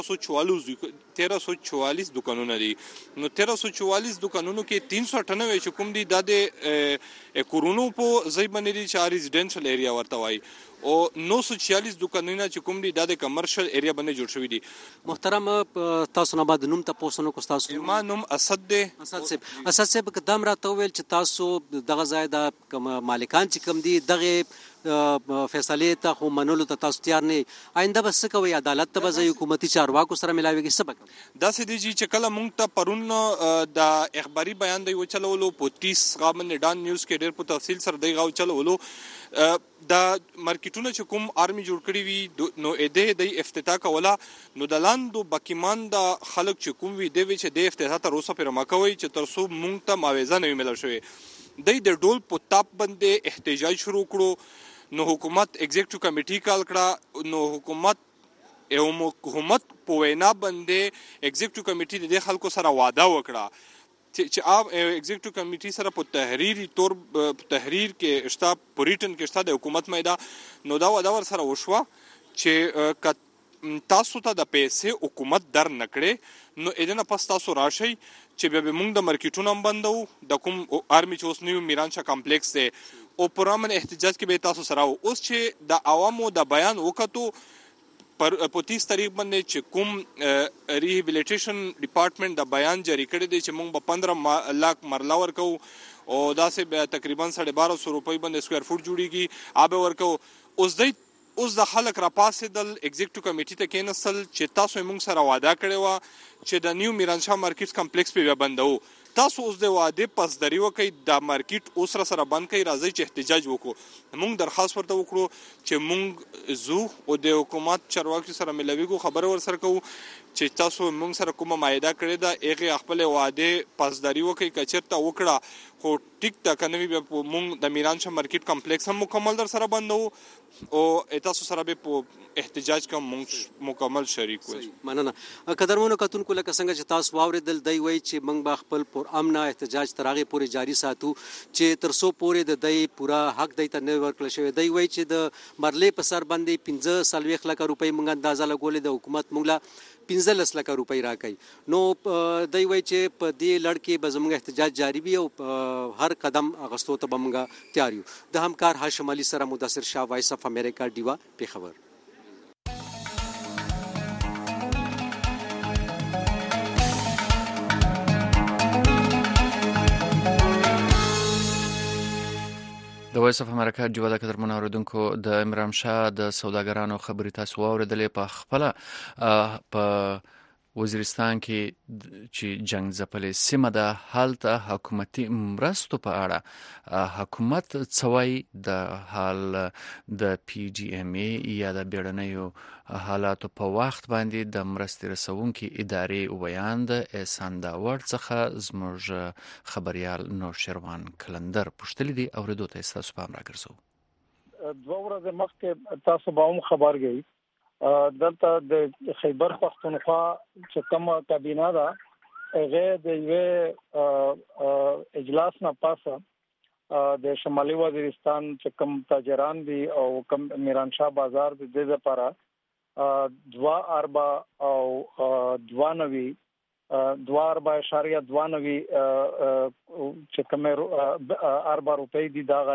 1344 دکانونه دي. نو 1344 دکانونو کې 398 چې کوم دي د کورونو په ځای باندې دي چې ریزیډنشل ایریا ورته وایي او 946 دکانونه چې کوم دي د کمرشل ایریا باندې جوړ شوی دي. محترم تاسو نه بعد نوم تاسو نو کو تاسو ما نوم اسد دی. اسد صاحب قدم راته ویل چې تاسو دغه ځای د مالکان چې کوم دي دغه فیصله ته خو منلو ته تاسو تیار نه. آینده بس کوي عدالت ته به حکومتي چارواکو سره ملاويږي سبق دا سې دي چې کله مونږ ته پرون د اخباري بیان دی وچلولو په 30 غامن ډان نیوز کې ډېر په تفصیل سره دی غو چلولو. دا مارکیټونه چې کوم آرمي جوړ کړی وي نو د افتتاح کوله. نو د لاندو بکیمان د خلک چې کوم وي د چې د افتتاح تر اوسه پر ماکوي چې ترسو مونږ ته معاوضه نه ملل شوی. د ډول په تاپ باندې احتجاج شروع کړو. نو حکومت ایگزیکټیو کمیټي کال کړه. نو حکومت په وینا باندې ایگزیکټیو کمیټي د خلکو سره وعده وکړه چې ایگزیکټیو کمیټي سره په تحریری تور تحریر کې شتا پوریټن کې شتا د حکومت مېدا. نو دا ودا ور سره وشوه چې تاسو ته د پیسې حکومت در نکړي نو اذن پس تاسو راشي چې به موږ د مارکیټونو بندو د کوم آرمي چوس نیو میرانشاه کمپلیکس ته او پرامن احتجاج کې به تاسو سره اوس چې د عوامو د بیان وکړو پر 30 تاریخ باندې چې کوم ریهابیلیټیشن ډپارټمنټ د بیان جاری کړی دی چې موږ په 15 لک مرلا ورکو او دا سه تقریبا 1250 روپۍ باندې سکوير فوټ جوړیږي آب ورکو. اوس د خلک را پاسې د ایگزیکټیو کمیټي ته کېنسل چې تاسو موږ سره وعده کړی و چې د نیو میرانشاه مارکیټ کمپلیکس په بندو. تاسو اوس د وعده پاسداري وکړئ د مارکیټ اوس سره بند کړئ راځي چې احتجاج وکړو. موږ درخواست ورته وکړو چې موږ زو او د حکومت چارواکي سره ملويګو خبره ور سره کوو چې تاسو موږ سره کومه معاهده کړې ده هغه خپل وعده پاسداري وکړي. کچرته وکړه خو ټیک تا کنه بیا مونږ د میرانشاه مارکیټ کمپلیکس هم مکمل در سره بندو او تاسو سره به په احتجاج کوم مونږ مکمل شریک وي. مننه قدرمنو کتونکو لکه څنګه چې تاسو واوریدل دی وای چې مونږ به خپل پر امن احتجاج ترغه پورې جاری ساتو چې ترسو پورې د دای پورا حق دی ته نه ورکړل شوی دی وای چې د مرلې په سر باندې 15 لک روپۍ مونږ اندازه لګولې د حکومت مونږ لا 15 لک روپۍ راکړي نو دی وای چې په دې لړ کې به زموږ احتجاج جاری وي او هر قدم اغستو ته به مونږ تیار یو. د همکار هاشم علي سره مدثر شاه وایس اف امریکا ډیوا پیښور. د وایس اف امریکا ډیوا د قدرمنو اوریدونکو د عمران شاه د سوداګرانو خبرې تاسو واوریدلې په خپل په وزیرستان کې چې جنگ ځپلې سیمه ده هلته حکومتي مرستو په اړه حکومت څوي د حال د پی ډی ام ای یا د بیړنیو حالاتو په وخت باندې د مرستې رسونکي ادارې ویان د احسان داور څخه زموږ خبريال نوشروان کلندر پښتلې دي اوریدو ته تاسو پام راګرځو. 2 ورځې مخکې تاسو به هم خبر گئی دلته د خیبر پختونخوا چې کومه کابینه ده هغه د یو اجلاس نه پاسه د شمالي وزیرستان چې کوم تاجران دي او کوم میرانشاه بازار د دې لپاره 2 اربا او 92 چې کوم اربا روپۍ دي دا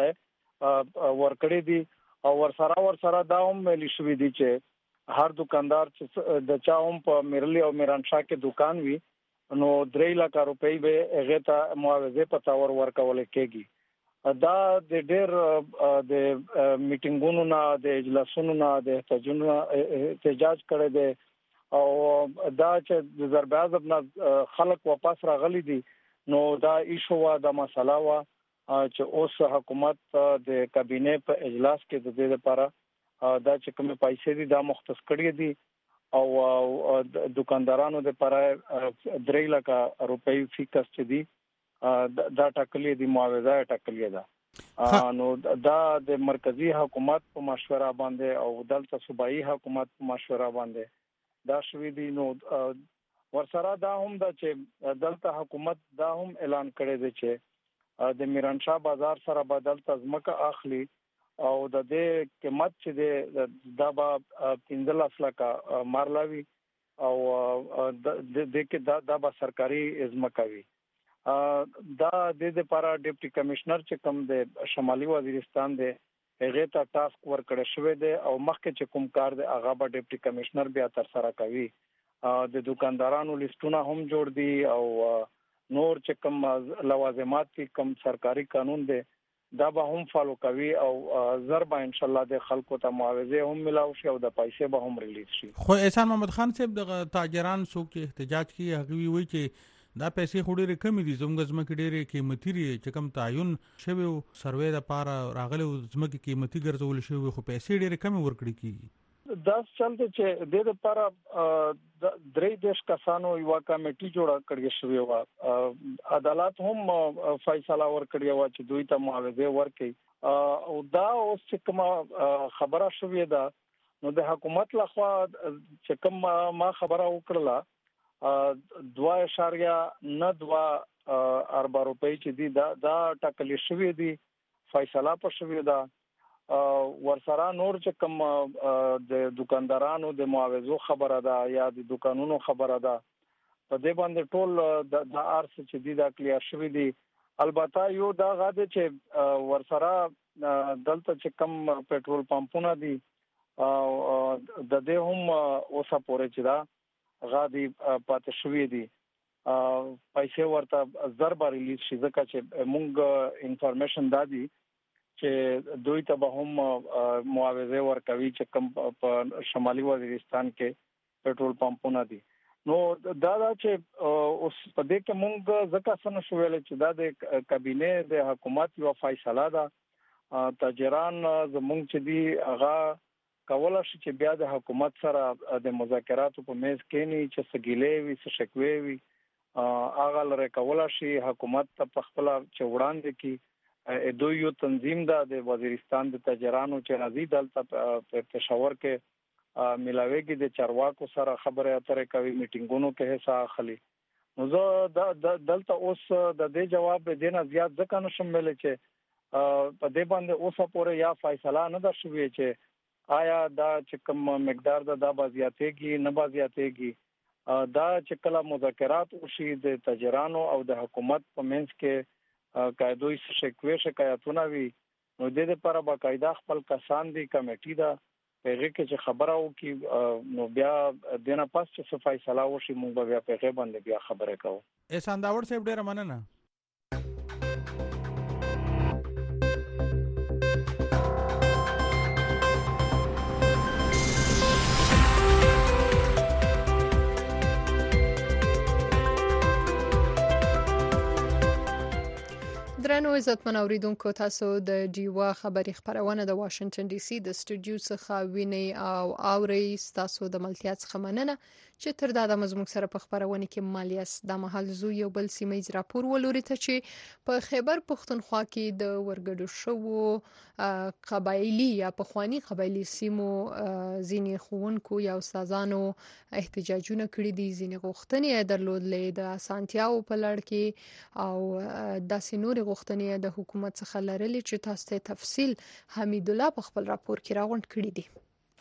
ورکړې دي او ورسره دا هم ملي شوې دي چې هر دکاندار چې د چاوم په میرلی او میرانشاه کې دکان وي نو 3 لک روپۍ به هغه ته معاوضه په تور ورکول کېږي. دا د ډېر د میټینګونو نه د اجلاسونو نه د احتجاج کړي دي او دا چې د ضرب عضب نه خلک واپس راغلي دي نو دا ایشو وا د مسله وا چې اوس حکومت د کابینه په اجلاس کې د دې لپاره دا چې کومه پیسې دي دا مختص کړی دي او دکاندارانو د لپاره 3 لک روپۍ فیکس چې دي دا ټاکلې دي معاوضه ټاکلې ده نو دا د مرکزی حکومت په مشوره باندې او دلته صوبایي حکومت په مشوره باندې دا شوې دي. نو ورسره دا هم دا چې دلته حکومت دا هم اعلان کړی دی چې د میرانشاه بازار سره بدل تزمکه اخلي او د دې قیمت چې دا به 15 لک مارلاوي او د دې کې دا به سرکاري ازمکوي. دا د لپاره ډیپټي کمشنر چې کوم د شمالي وزیرستان دی هغه ته ټاسک ورکړی شوی دی او مخکې چې کوم کار دی هغه به ډیپټي کمشنر بیا تر سره کوي. د دکاندارانو لیستونه هم جوړ دي او نور چې کوم لوازمات کې کوم سرکاري قانون دی دا به هم فالو کوي او ضرب ان شاء الله د خلکو ته معاوضه هم ملاو شي او د پیسې به هم ریلیز شي. خو احسان محمد خان صاحب د تاجران څوک احتجاج کوي هغه وی چې دا پیسې خوري کمی دي زموږ زمکه ډېرې قیمتي لري چې کوم تعین شوی سروې د پاره راغله زمکه قیمتي ګرځول شوی خو پیسې ډېرې کمی ورکړي کیږي. دا چلته چې د لپاره 3 کسانو یو کمیټي جوړه کړې شوې و عدالت هم فیصله ورکړی و چې دوی ته معاوضه ورکړي او دا اوس چې کوم خبره شوې ده نو د حکومت لخوا چې کوم ما خبره وکړه 2.92 اربا روپۍ چې دي دا ټاکلې شوې دي فیصله په شوې ده. ورسره نور چې کوم د دکاندارانو د معاوضو خبره ده یا د دکانونو خبره ده په دې باندې ټول د ارس چې دي دا کلیر شوی دي. البته یو دا غاده چې ورسره دلته چې کوم پېټرول پمپونه دي د دې هم اوسه پورې چې دا غادي پاتې شوی دي پیسې ورته ضرب ریلیز شي ځکه چې موږ انفارمیشن دادي چې دوی ته به هم معاوضه ورکوي چې کوم په شمالي وزیرستان کې پېټرول پمپونه دي. نو دا چې اوس په دې کې موږ ځکه څنګه شوول چې دا د کابینه د حکومت یو فیصله ده تاجران زموږ چې دی هغه کولای شي چې بیا د حکومت سره د مذاکراتو په میز کې نه چې سګیلې وي څه شکوي وي هغه لره کولا شي حکومت ته په خپل چوڑاندې کې دوی یو تنظیم ده د وزیرستان د تاجرانو چې راځي دلته په پېښور کې ملاويږي د چارواکو سره خبره اترې کوي میټینګونو کې حصہ اخلي. نو زه دلته اوس د دې جواب دینه زیات ځکه نشم ویل چې په دې باندې اوسه پورې یا فیصله نه ده شوې چې آیا دا چې کوم مقدار دا بازیاتېږي نه بازیاتېږي دا چې کله مذاکرات وشي د تاجرانو او د حکومت په منځ کې قاعدوي شکایتونه وي نو د دې لپاره باقاعده خپل کسان دي کمیټې ده پیغه کې چې خبره وکي نو بیا دنه پاس چې فیصله وشي موږ بیا پیغه باندې بیا خبره کوو. احسان داوړ صاحب ډیر مننه. درنو عزتمن اوریدونکو تاسو د ډیوا خبری خبرونه د واشنگټن ډي سي د سټوډیو څخه ویني او اوري تاسو د ملتیا څخه مننه چې تر دا د مزموږ سره په خبرونه کې مالیاس د محل زو یو بل سیمه راپور ولوري ته چې په خیبر پختونخوا کې د ورګډو شو قبایلی یا پخوانی قبایلی سیمو ځینی خوونکو یا استادانو احتجاجونه کړي دي ځینی غوښتنې درلودلې د اسانتیاو په لړ کې او د سينوري غوښتنې د حکومت څخه لرلې چې تاسو ته تفصیل حمید الله په خپل راپور کې راغونډ کړی دی.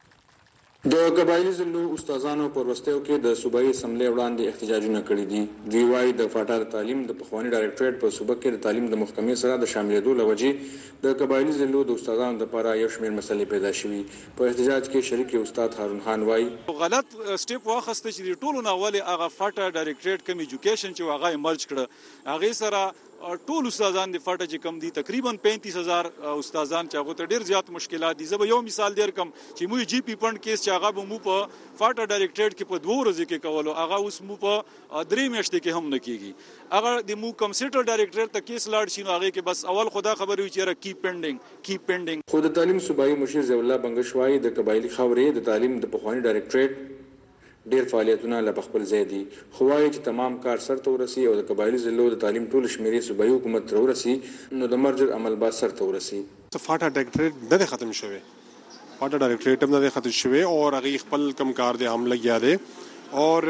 د قبایلی ضلعو استادانو پر وستیو کې د صوبایي اسمبلی وړاندې احتجاجونه کړي دي. دوی وايي د فاټا تعلیم د پخوانی ډایریکټریټ په صوبه کې د تعلیم د محکمې سره د شاملېدو لوجې د قبایلی ضلعو د استادانو لپاره یو شمېر مسلې پیدا شوي. په احتجاج کې شریک استاد هارون خان وايي غلط سټیپ واخسته چې ټولو نه اول هغه فاټا ډایریکټریټ کم ایجوکیشن چې هغه مرج کړه هغه سره ټول استادان د فاټا چې کم دي تقریبا 35000 استادان چې هغه ته ډیر زیات مشکلات دي. زه یو مثال در کوم چې مو جی پی پوینټ کیس چې هغه مو په فاټا ډایریکټریټ کې په 2 ورځې کې کولو هغه اوس مو په 3 میاشتې کې هم نه کیږي. هغه د مو کمپیوټر ډایریکټریټ ته کیس لاړ شي نو هغه کې بس اول خدا خبرې وي چې کی پینډینګ. خو د تعلیم صوبایي مشیر ضیاء الله بنگشوای د قبایلی خاورې د تعلیم د پخوانی ډایریکټریټ ډیر فعالیتونه له خپل ځای دي. خو وايي چې تمام کار سرته ورسي او د قبایلی ضلعو د تعلیم ټول شمیرې صوبایي حکومت ته ورسي نو د مرجر عمل با سرته ورسي. فاټا ډایریکټریټ نه ختم شوی فاټا ډایریکټریټ هم نه ختم شوی او هغه خپل کم کار دی عمل لګیا دی اور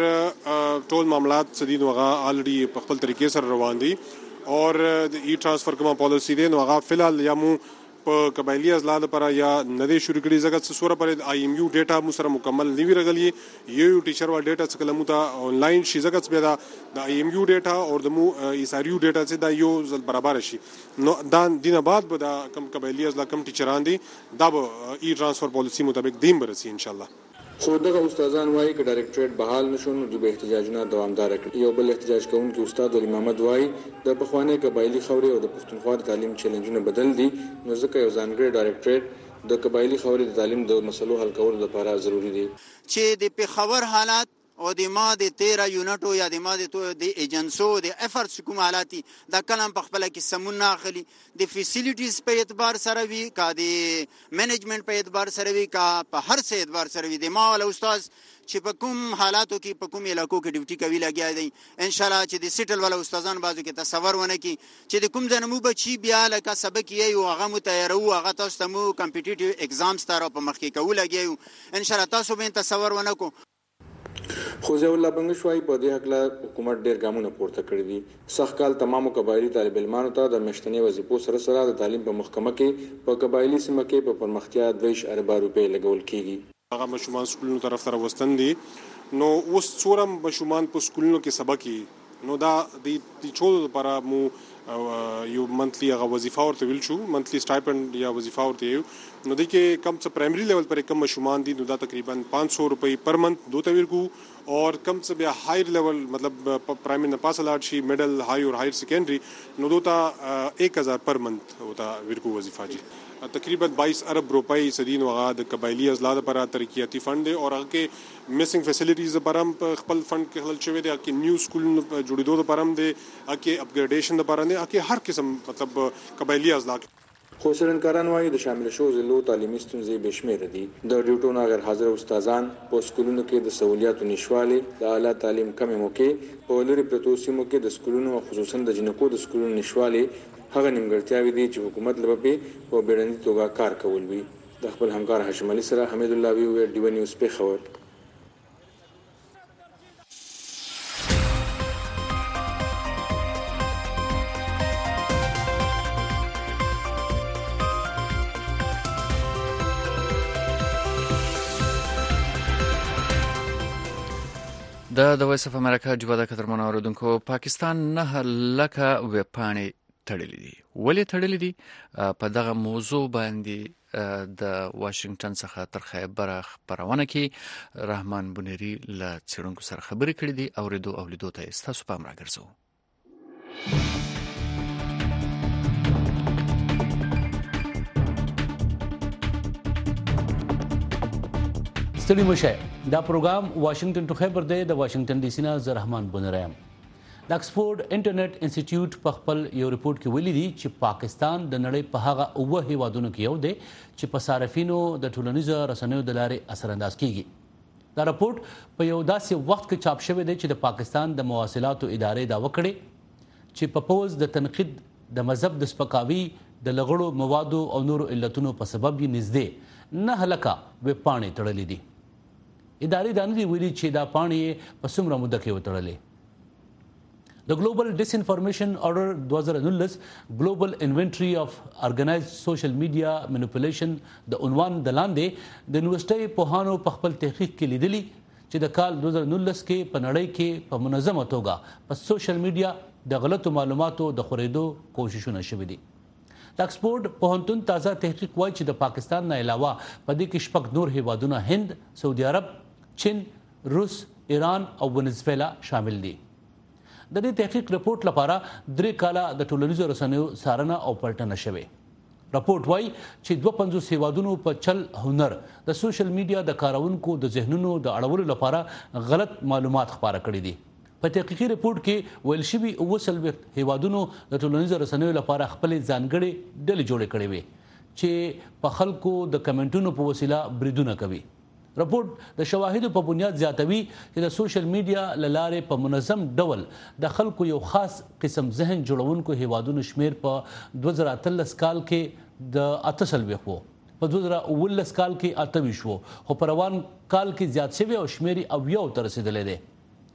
ټول معاملات سدين وغه الریډي په خپل طریقې سره روان دي اور د ای ټرانسفر کومه پالیسی دی نو هغه فلحال یا مو په قبایلی ازلا لپاره یا نه شروع کړي ځکه سوره پر آی ایم یو ډیټا مو سره مکمل نیوی رغلی یو ټیچر وا ډیټا څخه لمو ته آنلاین شي ځکه به د آی ایم یو ډیټا او د مو ایس ار یو ډیټا چې دا یو ځل برابر شي نو دا دینه بعد به دا کم قبایلی ازلا کم ټیچران دي دا به ای ټرانسفر پالیسی مطابق دیم برسي ان شاء الله. خو دغه استادان وايي چې ډایریکټریټ بحال نشون نو د احتجاجونه دوامدار کړي. یو بل احتجاج کوونکی استاد علي محمد وايي د پخوانی قبایلی خوري او د پښتونخوا د تعلیم چیلنجونه بدل دي نو ځکه یو ځانګړي ډایریکټریټ د قبایلی خوري د تعلیم د مسلو حل کولو لپاره ضروری دي. چې د پیښور حالات او د ما د 13 یونټو یا د ما د ایجنسو د افورټس کوم حالاتي دا کلم په خپل کې سمون اخلي د فیسیلیټیز په اعتبار سره وی کا د منیجمنت په اعتبار سره وی کا په هر څه اعتبار سره وی د ما ول استاد چې په کوم حالاتو کې په کوم علاقو کې ډیوټي کوي لګیا دی ان شاء الله چې د سیټل ولا استادان بازو کې تصور ونه کی چې د کوم ځنمو بچي بیا لکه سبق یې او هغه متیارو هغه تاسو ته مو کمپټیټیو اگزامز تر په مخ کې کول لګیو ان شاء الله تاسو به تصور ونه کو. خو ضیاء الله بنگشوای په دې حق لا حکومت ډیر ګامونه پورته کړی دي. سخت کال تمامو قبایلی طالب علمانو ته د مشتنی وظیفو سره سره د تعلیم په محکمه کې په قبایلی سیمه کې په پرمختیا 2 اربع روپۍ لګول کیږي. هغه مشومان سکولونو طرف ته وستن دي نو اوس څورم مشومان په سکولونو کې سبق نو دا د چولو لپاره مو یو منتلی هغه وظیفه ورته ویل شو منتلی سټایپند یا وظیفه ورته یو نو د کې کم څه پرایمری لیول پر کم مشومان دي نو دا تقریبا 500 روپۍ پر منت دوته ورکو اور کم څه بیا هایر لیول مطلب پرایمری نه پاس لاړ شي میډل هاي اور هایر سیکنډری نو دوتا 1000 پر منت ہوتا ورکو وظیفه جی تقریبا 22 ارب روپۍ سدين وغا د قبایلی ازلا لپاره ترقیاتی فند دی اور هغه کې میسنګ فیسیلیټیز لپاره خپل فند کې خلل شوی دی کې نیو سکول جوړېدو لپاره دی کې اپګریډیشن لپاره نه کې هر قسم مطلب قبایلی ازلا. خو څېړنکاران وایي د شامل شوو ضلعو تعلیمي ستونزې بې شمېره دي. د ډیوټو نه غیر حاضر استادان په سکولونو کې د سہولیاتو نشتوالی، د اعلی تعلیم کمې موقع، په لرې پرتو سیمو کې د سکولونو او خصوصا د جنکو د سکولونو نشتوالی هغه نیمګړتیاوې دي چې حکومت له پرې په بیړني توګه کار کول وي. د خپل همکار هاشم علي سره حمید الله وی ډیو نیوز پیښور. د وایس اف امریکا جوبه د قدرمنو اوریدونکو، پاکستان 9 لکه ویب پاڼې تړلې دي. ولې تړلې دي؟ په دغه موضوع باندې د واشنگټن څخه تر خیبره خبرونه کې رحمان بنيري له څېړونکو سره خبرې کړې دي. اوریدو ته ستاسو پام راګرځو. ستړي مشه. دا پروګرام واشنگټن ټو خیبر دی. د واشنگټن ډي سي نه زه رحمان بنيري یم. د اکسفورد انټرنیټ انسټیټیوټ په خپل یو ریپورت کې ویلي دي چې پاکستان د نړۍ په هغه 9 هیوادونو کې یو دی چې په صارفینو د ټولنیزو رسنیو د لارې اثر انداز کیږي. دا راپورټ په یو داسې وخت کې چاپ شوی دی چې د پاکستان د مواصلاتو ادارې دعوه کړې چې په پوز د تنقید د مذهب د سپکاوي د لغړو موادو او نورو علتونو په سبب یې نږدې 9 لکه ویب پاڼې تړلې دي. ادارې دا نه دي ویلي چې دا پاڼې په څومره موده کې وتړلې. د ګلوبل ډیس انفارمیشن آرډر 2019 ګلوبل انوینټری اف ارګنایزډ سوشل میډیا مینیپولیشن د عنوان د لاندې د یونیورسيټي پوهانو په خپل تحقیق کې لیدلي چې د کال 2019 کې په نړۍ کې په منظمه توګه په سوشل میډیا د غلطو معلوماتو د خورېدو کوششونه شوي دي. د اکسفورد پوهنتون تازه تحقیق وایي چې د پاکستان نه علاوه په دې کې 6 نور هیوادونه هند، سعودي عرب، چین، روس، ایران او ونزویلا شامل دي. د دې تحقیق رپورت لپاره 3 کاله د ټولنیزو رسنیو څارنه او پلټنه شوه. رپورت وایي چې 52 هیوادونو په چل هنر د سوشل میډیا د کارونکو د ذهنونو د اړولو لپاره غلط معلومات خپاره کړي دي. په تحقیقي رپورت کې ویل شوي 29 هیوادونو د ټولنیزو رسنیو لپاره خپل ځانګړي ډلې جوړې کړې وي چې په خلکو د کمنټونو په وسیله بریدونه کوي. رپورت د شواهدو په بنیاد زیاتوي چې د سوشل میډیا لاره په منظم ډول د خلکو یو خاص قسم ذهن جوړونکو هیوادونو شمیر په 2013 کال کې د 48 وو، په 2019 کال کې 28 وو، خو په روان کال کې زیات شوی او شمیر او یو تر رسیدلې ده.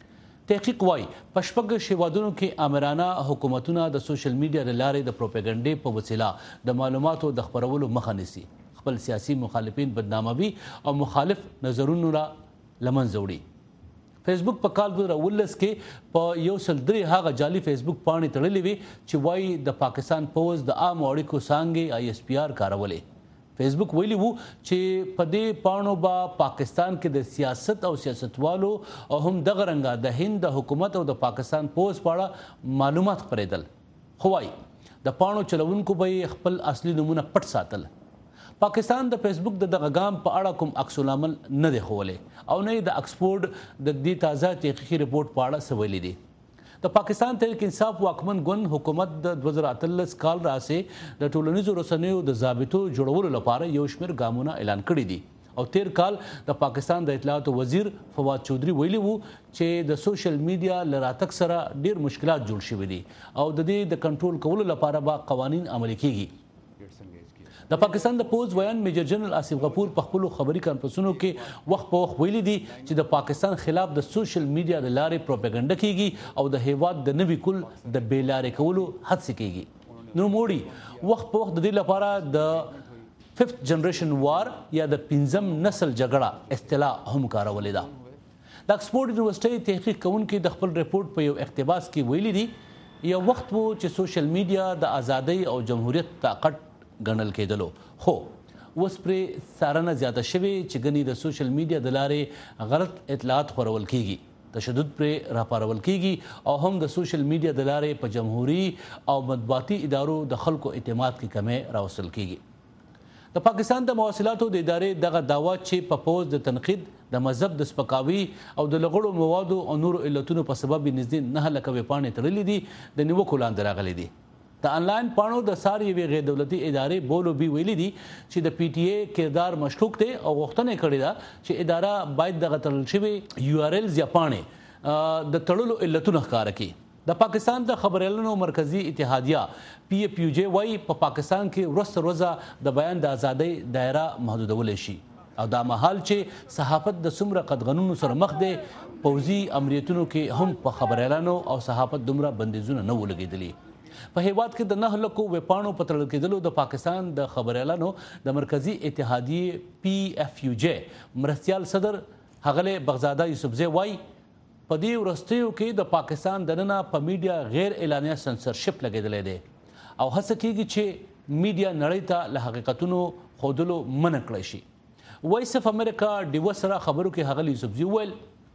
تحقیق وايي په 6 هیوادونو کې آمرانه حکومتونه د سوشل میډیا لاره د پروپاګاندا په وسیله د معلوماتو د خپرولو مخه نیسي، خپل سیاسي مخالفین بدناموي او مخالف نظرونو را لمنځه وړي. فیسبوک په کال 2019 کې په 103 هغه جعلي فیسبوک پاڼې تړلې وي چې وایي د پاکستان پوز د عام اړیکو څانګې ISPR کارولې. فیسبوک ویلي وو چې په دې پاڼو با پاکستان کې د سیاست او سیاستوالو او هم دغه رنګه د هند د حکومت او د پاکستان پوز په اړه معلومات خپرېدل. خو وايي د پاڼو چلوونکو به خپل اصلي نمونه پټ ساتل. پاکستان د فیسبوک د دغه ګام په اړه کوم عکس العمل نه دی ښوولی او نه د اکسفورد د دې تازه تحقیقي رپورټ په اړه څه ویلي دي. د پاکستان تحریک انصاف واکمن ګوند حکومت د 2013 کال راځي د ټولنیزو رسنیو د ضابطو جوړولو لپاره یو شمېر ګامونه اعلان کړي دي او 13 کال د پاکستان د اطلاعات وزیر فواد چودھری ویلي وو چې د سوشل میډیا لراتک سره ډیر مشکلات جوړ شوي دي او د دې د کنټرول کولو لپاره به قوانین عملي کیږي. د پاکستان د پوز ویان میجر جنرال آصف غفور په خپل خبري کانفرنسونو کې وخت په وخت ویلي دي چې د پاکستان خلاف د سوشل میډیا د لارې پروپاګاندا کیږي او د هیواد د نوي کل د بیلارې کولو هڅه کیږي. نو موړي وخت په وخت د دې لپاره د 5th جنریشن وار یا د 5م نسل جګړه اصطلاح هم کارولې ده. د اکسفورد یونیورسيټي تحقیق کوونکي د خپل رپورت په یو اقتباس کې ویلي دي یو وخت وو چې سوشل میډیا د ازادۍ او جمهوریت طاقت ګڼل کېدلو، خو اوس پرې څارنه زیاته شوې چې ګنې د سوشل میډیا د لارې غلط اطلاعات خورول کیږي، تشدد پرې راپارول کیږي او هم د سوشل میډیا د لارې په جمهوري او مطبوعاتي ادارو د خلکو اعتماد کې کمی راوستل کیږي. د پاکستان د مواصلاتو د ادارې دغه دعوا چې په پوز د تنقید د مذهب د سپکاوي او د لغړو موادو او نورو علتونو په سبب نږدې 9 لکه ویبپاڼې تړلې دي د نیوکو لاندې راغلي دي. د انلاین پاڼو د سار یوې غیر دولتي ادارې بولو بي ویلي دي چې د پی ټی ای کردار مشکوک دی او غوښتنه کړې ده چې اداره باید دغه تړل شوي URLs یا پاڼې د تړلو علتونه ښکاره کړي. د پاکستان د خبريالانو مرکزی اتحادیه PFUJ وايي په پاکستان کې ورځ تر ورځې د بیان د ازادۍ دایره محدودول شي او دا مهال چې صحافت د څومره قدغنونو سره مخ دی پوځي امریتونو کې هم په خبريالانو او صحافت دومره بندیزونه نه ولګېدلي. په هیواد کې د 9 لکو ویبپاڼو په تړل کېدلو د پاکستان د خبريالانو د مرکزی اتحادیه PFUJ مرستیال صدر هغله بغزاده یوسفزی وايي په دې ورستیو کې د پاکستان دننه په میډیا غیر اعلانیه سنسرشپ لګېدلې ده او هڅه کیږي چې میډیا نړۍ ته له حقیقتونو خودلو منع کړی شي. وایس اف امریکا ډیو سره خبرو کې هغه یوسفزی ویل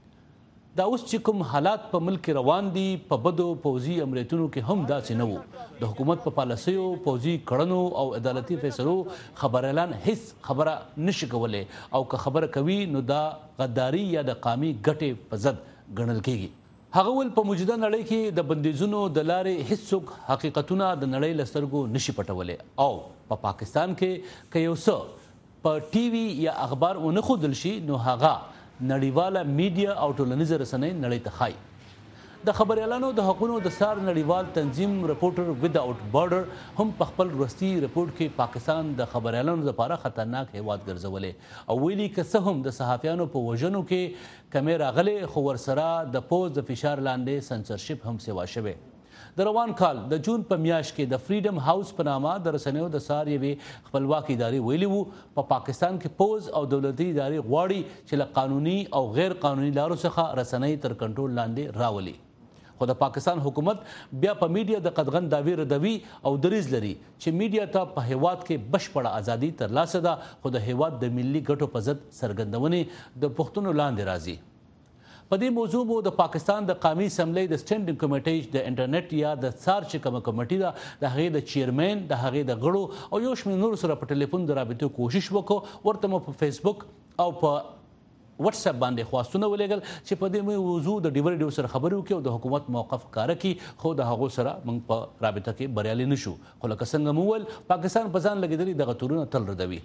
دا اوس چې کوم حالات په ملک روان دي په بدو پوځي امریتونو کې هم داسې نه وو. د حکومت په پالیسیو پوځي کړنو او عدالتي فیصلو خبريالان هیڅ خبره نشي کولای او که خبره کوي نو دا غداري یا د قامي ګټې په ضد ګڼل کیږي. هغه ول په موجوده نړۍ کې د بندیزونو د لارې هیڅوک حقیقتونه د نړۍ لسترګو نشي پټولای او په پاکستان کې که یو څه په ټي وي یا اخبار ونه خودل شي نو هغه نړیواله میډیا او ټولنیزه رسنۍ نړۍ ته خای. د خبريالانو د حقوقو د سار نړیوال تنظیم رپورټر وداوټ بارډر هم په خپل وروستي رپورټ کې پاکستان د خبريالانو لپاره خطرناک هیواد ګرځولې او ویلي که څه هم د صحافیانو په وژنو کې کمې راغلي خو ورسره د پوز د فشار لاندې سنسرشپ هم سیوا شوه. د روان کال د جون په میاشت کې د فریډم هاوس په نامه د رسنیو د سار یوې خپلواکي ادارې ویلي وو په پاکستان کې پوز او دولتي ادارې غواړي چې له قانوني او غیر قانوني لارو څخه رسنۍ تر کنټرول لاندې راولي. خو د پاکستان حکومت بیا په میډیا د قدغن داوی ردوي او دریز لري چې میډیا ته په هیواد کې بشپړه ازادي ترلاسه ده خو د هیواد د ملي ګټو په ضد سرګندونې د پښتنو لاندې راځي. په دې موضوع مو د پاکستان د قومي اسمبلی د سټینډینګ کمیټې د انټرنیټ یا د سار چې کومه کمیټې ده د هغې د چیرمن د هغې د غړو او یو شمېر نورو سره په ټلیفون د رابطې کوشش وکړو. ورته مو په فیسبوک او په واتس اپ باندې خواستونه ولېږل چې په دې موضوع د ډیو سره خبرې وکړي او د حکومت موقف ښکاره کړي خو د هغو سره موږ په رابطه کې بریالي نشو. خو لکه څنګه مو وویل پاکستان په ځان لګېدلي دغه تورونه تل ردوي.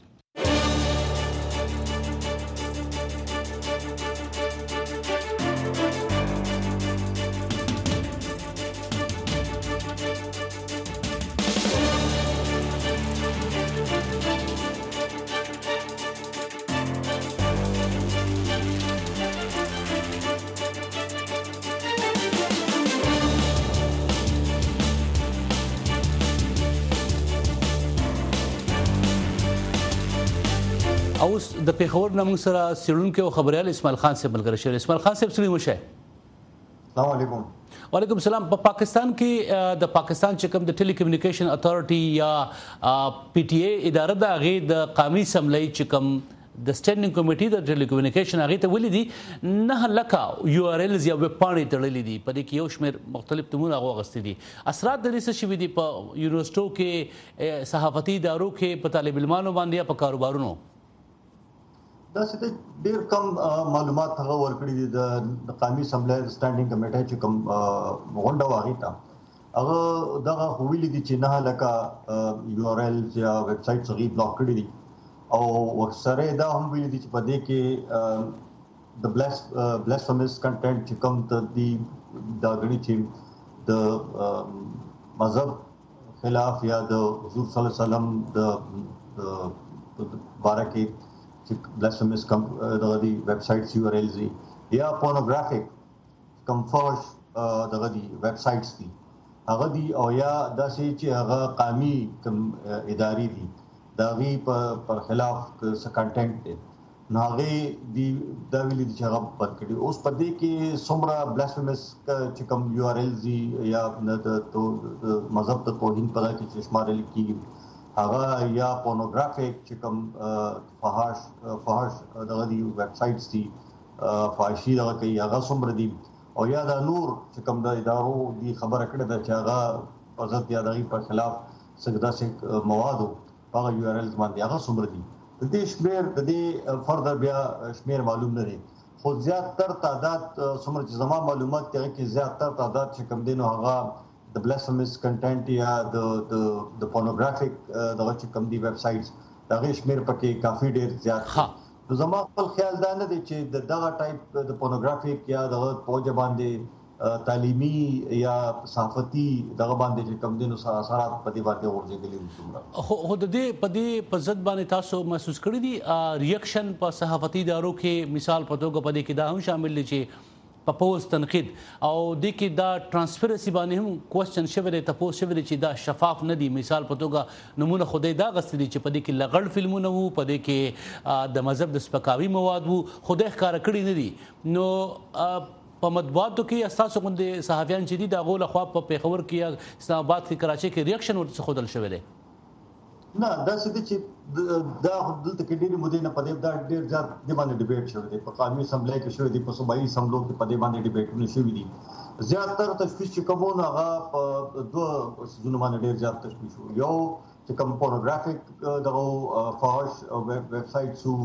اوس د پیښور نامنګ سره سیړونکو او خبريال اسماعیل خان صاحب ملګری شوی. اسماعیل خان صاحب سلام وشه. السلام علیکم. وعلیکم السلام. په پاکستان کې د پاکستان چې کوم د ټیلی کمیونیکیشن اتھارټي یا PTA اداره د هغې د قومي اسمبلی چې کوم د سټینډینګ کمیټې د ټیلی کمیونیکیشن هغې ته ویلي دي 9 لکه URLs یا ویب پاڼې تړلې دي په دې کې یو شمېر مختلف تمونه هغو اخیستي دي. اثرات د دې څه شوي دي په یونیورسټو کې صحافتي ادارو کې په طالب علمانو باندې یا په کاروبارونو؟ دا څه ډېر کم معلومات هغه ورکړي دي د قومي اسمبلی د سټینډینګ کمیټې چې کوم غونډه واغی تا هغه دغه ویلي دي چې 9 لکه URLs یا ویب سایټ صغیر بلاک کړي دي او ورسره دا هم ویلي دي چې په دې کې د بلاسفیمس کنټینټ چې کوم د غړي چې د مذهب خلاف یا د حضور صلی الله علیه وسلم د بارکه blasphemous دغه دی ویب سایټس URLs دي یا پورنوګرافیک کم فوش دغه دی ویب سایټس دي هغه دي او یا داسې چې هغه قومي کم اداري دي دغه پر خلاف څه کنټینټ دی نو هغه دی دا ویلي چې هغه بند کړي. اوس په دې کې څومره بلاسفیمس چې کوم URLs دي یا د مذهب ته توهین په لاره کې شمارل کیږي هغه یا پورنوګرافیک چې کوم فحش دغه دی ویب سایټس دي فحاشي دغه کوي هغه څومره دي او یا د نور چې کوم د ادارو دی خبره کړې ده چې هغه په ضد یا دغه په خلاف څه داسې مواد هغه URLs باندې هغه څومره دي. د دې شمیر د دې فردر بیا شمیر معلوم نه دی خو زیاتره تعداد څومره چې زما معلومات ته کې زیاتره تعداد چې کوم دي نو هغه د بلاسفیمس کنټینټ یا د پورنوګرافیک دغه چې کوم دی ویب سایټس دا غي شمیر پکې کافي ډیر زیات نو زما خپل خیال دا نه دی چې دغه ټایپ د پورنوګرافیک یا دغه پوجا باندې تعلیمی یا صحافتي دغه باندې چې کوم دینو اثرات په دې باندې ورځېدلې خو د دې په دې په ضد باندې تاسو محسوس کړی دي ریاکشن په صحافتي ادارو کې مثال په توګه په دې کې دا هم شامل دي چې په پوسټ تنقید او د کې دا ترانسپیرنسي باندې هم کوېسچن شوی دی تاسو شوی دی چې دا شفاف نه دي مثال په توګه نمونه خدای دا غست دي چې په دې کې لغړ فلمونه وو په دې کې د مذهب د سپکاوي مواد وو خدای ښکار کړی نه دي نو په مطبوعاتو کې اساسو غونډې صحافیان چې دي د غول خوا په پیښور کې یا اسلام آباد کې کراچي کې ریاکشن ورته خودل شوی دی نه دا څه چې دا دلته کې ډېری مودې نه پدې دا ډېر ځات د باندې ډیبیټ شوی دی په قومي اسمبلی کې شوی دی په صوبایي اسمبلو کې پدې باندې ډیبیټونه شوی دي زیاتره تشویش چې کومونه هغه په دوه سيزونو باندې ډېر زیات تشویش وو یو چې کوم پورنوګرافیک دغه فحش ویب سایټس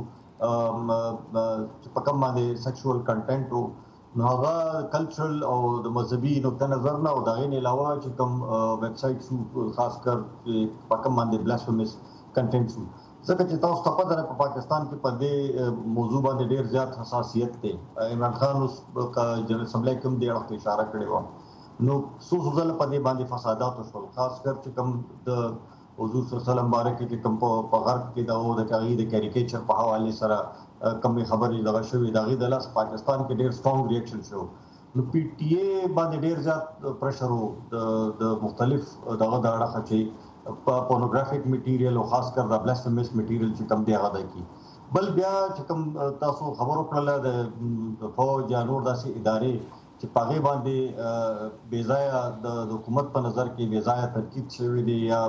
چې په کوم باندې سیکشوال کنټینټ وو نو هغه کلچرل او د مذهبي نقطه نظر نه او دا غي نه علاوه چې کوم ویب سایټ خاص کر په کوم باندې بلاسفیمس کنټینټ ځکه چې تاسو ته پته ده په پاکستان کې په دې موضوع باندې ډېر زیات حساسیت دی عمران خان اوس جنرال اسمبلی کوم دی وخت اشاره کړې و نو څو ځله په دې باندې فسادات وشول خاص کر چې کوم د حضور صلی الله علیه وسلم بارک کې کوم په غرب کې د کاغی د کیریکیچر په حواله سره کم خبرې دغه شوې دغه د لاس پاکستان کې ډېر سټرونګ ریاکشن شو نو پی ټی ای باندې ډېر زیات پرشر وو د مختلف دغه د اړه چې په پورنوګرافیک میټیریل او خاص کر د بلاسفیمس میټیریل چې کم دی هغه دی بل بیا چې کوم تاسو خبرو کړل د فوج یا نور داسې ادارې چې پاغه باندې بیزایا د حکومت په نظر کې بیزایا ترکیب شوی دی یا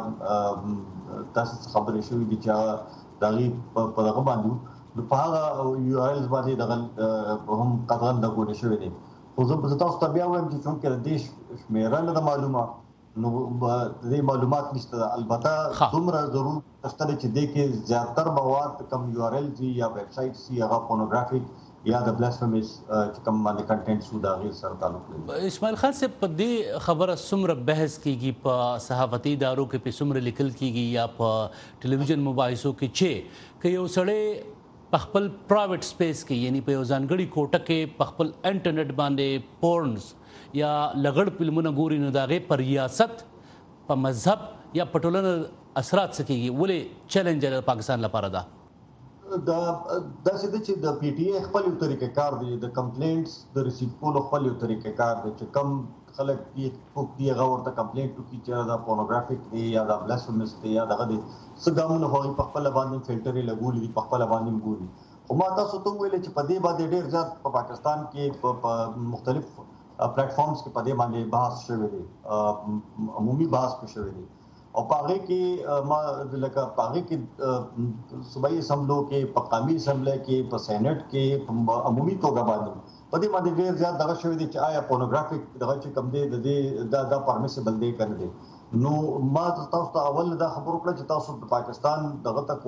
تاسو خبرې شوی دي چې دغه په دغه باندې په هغه یو آر ایلز باندې دغه هم قطعا د ګوډه شوی دی خو زه تاسو ته بیا وایم چې څنګه د دې شمیرانه د معلومه نو د معلومات نشته البته دومره ضرور تشته چې د کې زیاتره مواد کم یو آر ایلز یا ویب سایټ سی هغه پورنوګرافیک یا د بلاسفیمس چې کوم باندې کنټینټ سو دا غیر سره تعلق لري اسماعیل خان سے په دې خبره سمره بحث کیږي په صحافتي ادارو کې په سمره لیکل کیږي یا په ټلویزیون مباحثو کې چې یو سړی په خپل پرایویټ سپیس کې یعنی په یو ځانګړي کوټه کې په خپل انټرنیټ باندې پورنز یا لغړ فلمونه ګوري نو دا غي پر ریاست په مذهب یا په ټولنه اثرات سکیږي ولې چیلنج د پاکستان لپاره ده دا داسې چې د پی ټی ای خپل یو طریقې کار دی د کمپلینټس د ریسیو کولو خپل یو طریقې کار دی چې کم خلک یې پوک دی هغه ورته کمپلینټ وکړي چې دا پورنوګرافیک دی یا دا بلاسفیمس دی یا دغه دی څنګه موږ په خپل باندې فلټرې لګولې دي په خپل باندې ګوري او ما تاسو ته ویل چې په دې باندې ډېر زیات په پاکستان کې په مختلف پلیټ فارمز کې په دې باندې بحث شوی دی عمومي بحث په شوی دی او پاغه کې ما لکه پاغه کې صوبایي اسمبلو کې په قومي اسمبلی کې په سېنات کې عمومي توګه باندې په دې باندې ډېر زیات دغه شوی دی چې آیا پورنوګرافیک دغه چې کم دی د دې دا پرمیسیبل دی کنه دی نو ما تاسو ته اول دا خبرو کړ چې تاسو د پاکستان دغه ته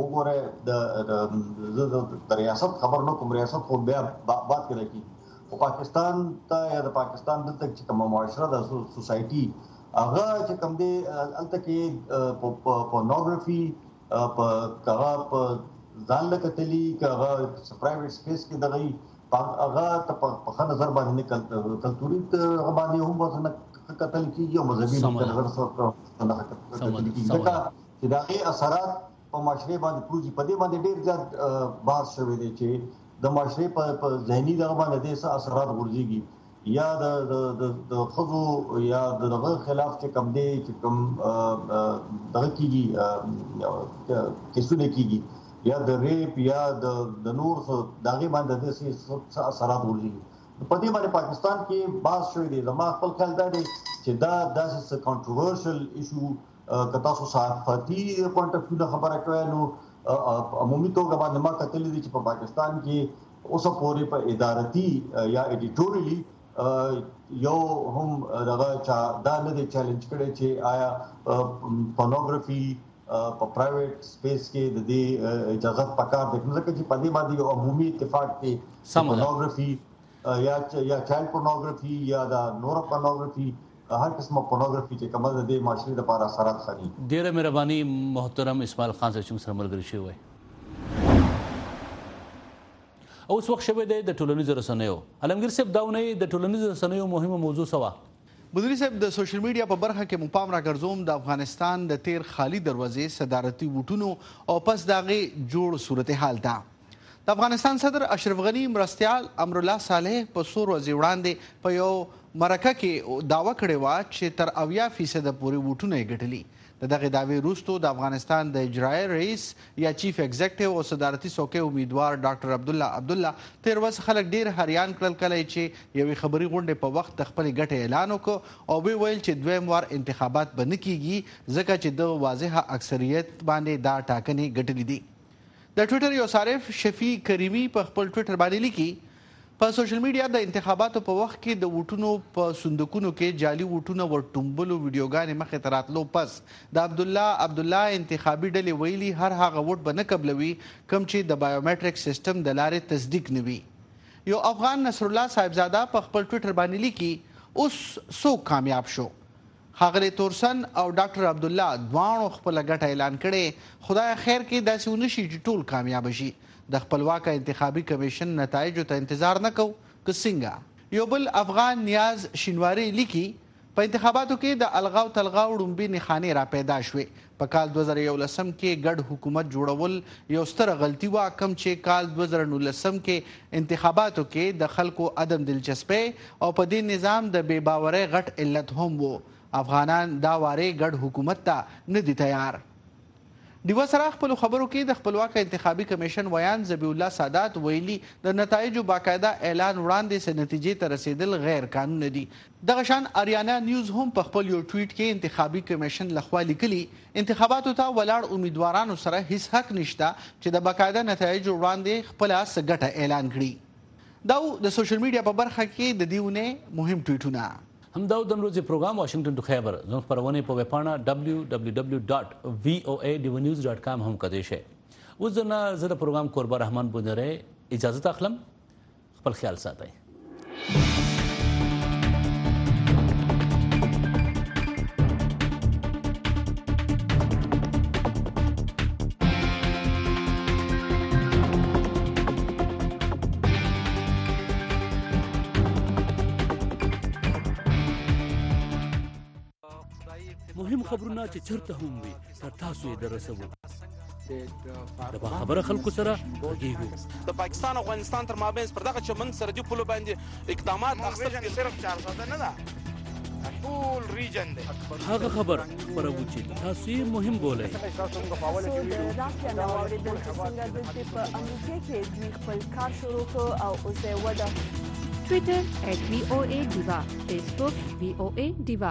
وګورئ د ریاست خبر نو کوم ریاست خو بیا بات کوي او پاکستان ته یا د پاکستان دلته چې کوم معاشره د سوسايټي هغه چې کوم دی الته کې پورنوګرافي په کغه په ځان لکتلی کغه پرایویټ سپیس کې دغه هغه ته په نظر باندې کلتوري باندې هم وزن قتل کیږي او مذهبي نظر سره قتل کیږي دا چې دغه اثرات په معاشره باندې پروژې په دې باندې ډېر زیات بحث شوی دی چې د معاشره په ذهني دغه باندې د اثرات ورځيږي یا د خزو یا دغه خلاف چې کم دی چې کم دغه کیږي کیسونه کیږي یا د ریپ یا د نور دغه باندې د سي اثرات ورځي په دې باندې پاکستان کې باز شوی دی زما خپل خیال دا دی چې دا داسې کنټروورشل ایشو کتا سو صحافتي پوینټ اف ویو خبره کوي نو عمومي توګه باندې ما کتل دي چې په پاکستان کې اوسه پورې په ادارتي یا ایډیټورلی یو هم دغه چا دا نه دی چیلنج کړي چې آیا پورنوګرافي په پرایویټ سپیس کې د دې اجازه پکار ده ځکه چې په دې باندې یو عمومي اتفاق کې پورنوګرافي یا چایلډ پورنوګرافي یا د نور پورنوګرافي هر قسمه پورنوګرافي چې کومه د معاشري لپاره اثرات خري. ډیره مهرباني محترم اسماعیل خان صاحب چې سره ملګری شوی. اوس وخت شوی دی د ټولنیزو رسنیو. علمګیر صاحب داونه د ټولنیزو رسنیو مهمه موضوع سوا. بدري صاحب د سوشل میډیا په برخه کې مپام راګرځوم د افغانستان د تیر خالی دروازې صدارتي ووټونو او پس داغه جوړ صورتحال ده. د افغانستان صدر اشرف غنی مرستیال امر الله صالح په سور ورځې وړاندې په یو مرکه کې داوا کړې و چې تر 80% پورې ووټونه یې ګټلي. دغه داوی وروسته د افغانستان د اجرایي رئیس یا چیف ایگزیکټیو او صدارتي څوکۍ امیدوار ډاکټر عبدالله تیر ورځ خلک ډیر حیران کړل کله چې یوې خبري غونډې په وخت د خپل ګټې اعلان وکړ او وی ویل چې دویم وار انتخابات به نه کیږي ځکه چې د واضحه اکثریت باندې دا ټاکنې ګټلې دي. د ټویټر یو صارف شفیع کریمی په خپل ټویټر باندې لیکي په سوشل میډیا د انتخاباتو په وخت کې د ووټونو په صندوقونو کې جعلي ووټونه ورټومبلو ویډیوګانې مخې ته راتلو پس د عبدالله انتخابي ډلې ویلي هر هغه ووټ به نه قبلوي کوم چې د بایومټریک سیستم د لارې تصدیق نه وي. یو افغان نصر الله صاحبزاده په خپل ټویټر باندې لیکي اوس څوک کامیاب شو. ښاغلی تورسن او ډاکټر عبدالله دواړو خپله ګټه اعلان کړې. خدای خیر کې داسې ونه شي چې ټول کامیابه شي. د خپلواکه انتخابي کمیشن نتایجو ته انتظار نه کوو که څنګه. یو بل افغان نیاز شینواری لیکي په انتخاباتو کې د الغاو تلغاو ړومبي نښانې را پیدا شوې. په کال 2011 کې ګډ حکومت جوړول یو ستره غلطي وه کوم چې کال 2019 کې انتخاباتو کې د خلکو عدم دلچسپۍ او په دې نظام د بې باورۍ غټ علت هم و. افغانان دا واره ګډ حکومت ته نه دي تیار. دیوه سره خپل خبرو کې د خپلواک انتخابي کمیشن ویان ذبیح الله سادات ویلي د نتایجو باقاعده اعلان وړاندې سه نتیجې ته رسیدل غیر قانوني دي. دغه شان اریانا نیوز هم په خپل یو ټویټ کې انتخابي کمیشن لخوا لیکلي انتخاباتو ته ولاړ امیدوارانو سره هیڅ حق نشته چې د باقاعده نتایجو وړاندې خپل ګټه اعلان کړي. دا د سوشل میډیا په برخه کې د دیونه مهم ټویټونه. همدا د نن ورځې پروګرام واشنگټن ټو خیبر زموږ خپرونې په ویبپاڼه www.voanews.com هم کدی شي. اوس نه زه د پروګرام قربان رحمان بونره اجازه اخلم. خپل خیال ساتئ. مهم خبرونه چې چرته هم وي تر تاسو یې درسوو. د خبره خلکو سره غږیږو. د پاکستان او افغانستان تر مابین پر دغه چمن سرحدي پولو باندې اقدامات اخیستل صرف 400 نه ده ټول ریجن دی. هغه خبر خبرو چې تاسو یې مهم بولئ. د رافیا نو اوریدل چې څنګه د په امریکا کې دوی خپل کار شروع کړ او اوس یې وده. ټویټر @VOA Diva، فیسبوک VOA Diva.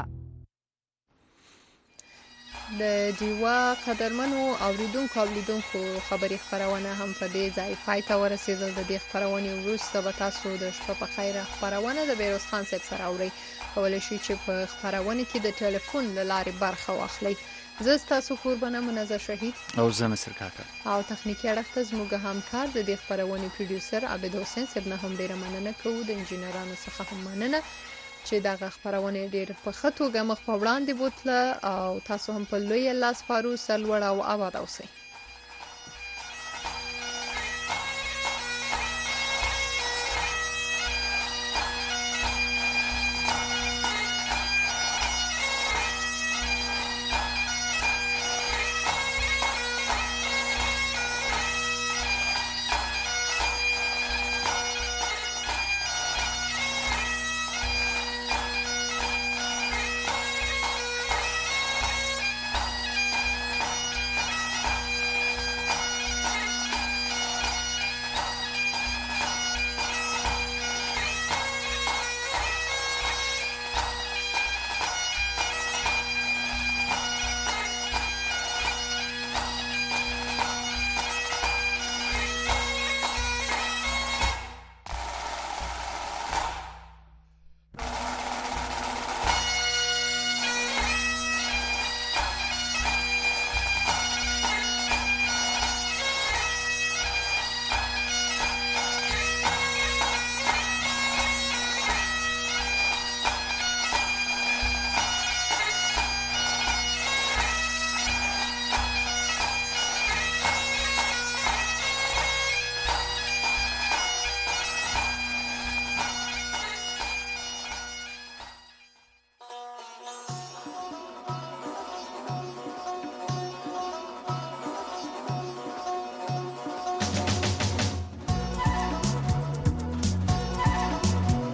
د دیوا قدرمنو اوریدونکو خبري خبرونه هم په دې ځای پای ته ورسېدل. د دې خبرونه وروسته به تاسو د شپه په خیر خبرونه د بیروز خان صاحب سره اورئ. کولای شئ چې په خبرونه کې د ټلیفون لارې برخه واخلئ. زه تاسو قربانه منظر شهید او زه نصر کاکا او تخنیکی اړخ ته زموږ همکار د دې خبرونه پروډوسر عبد حسین صاحب نه هم ډیره مننه کوو. د انجینرانو څخه هم مننه چې دغه خبرونه ډېر په ښه توګه مخ په وړاندې بوتله او تاسو هم په لوی لاس پارو سرلوړ او آباد اوسئ.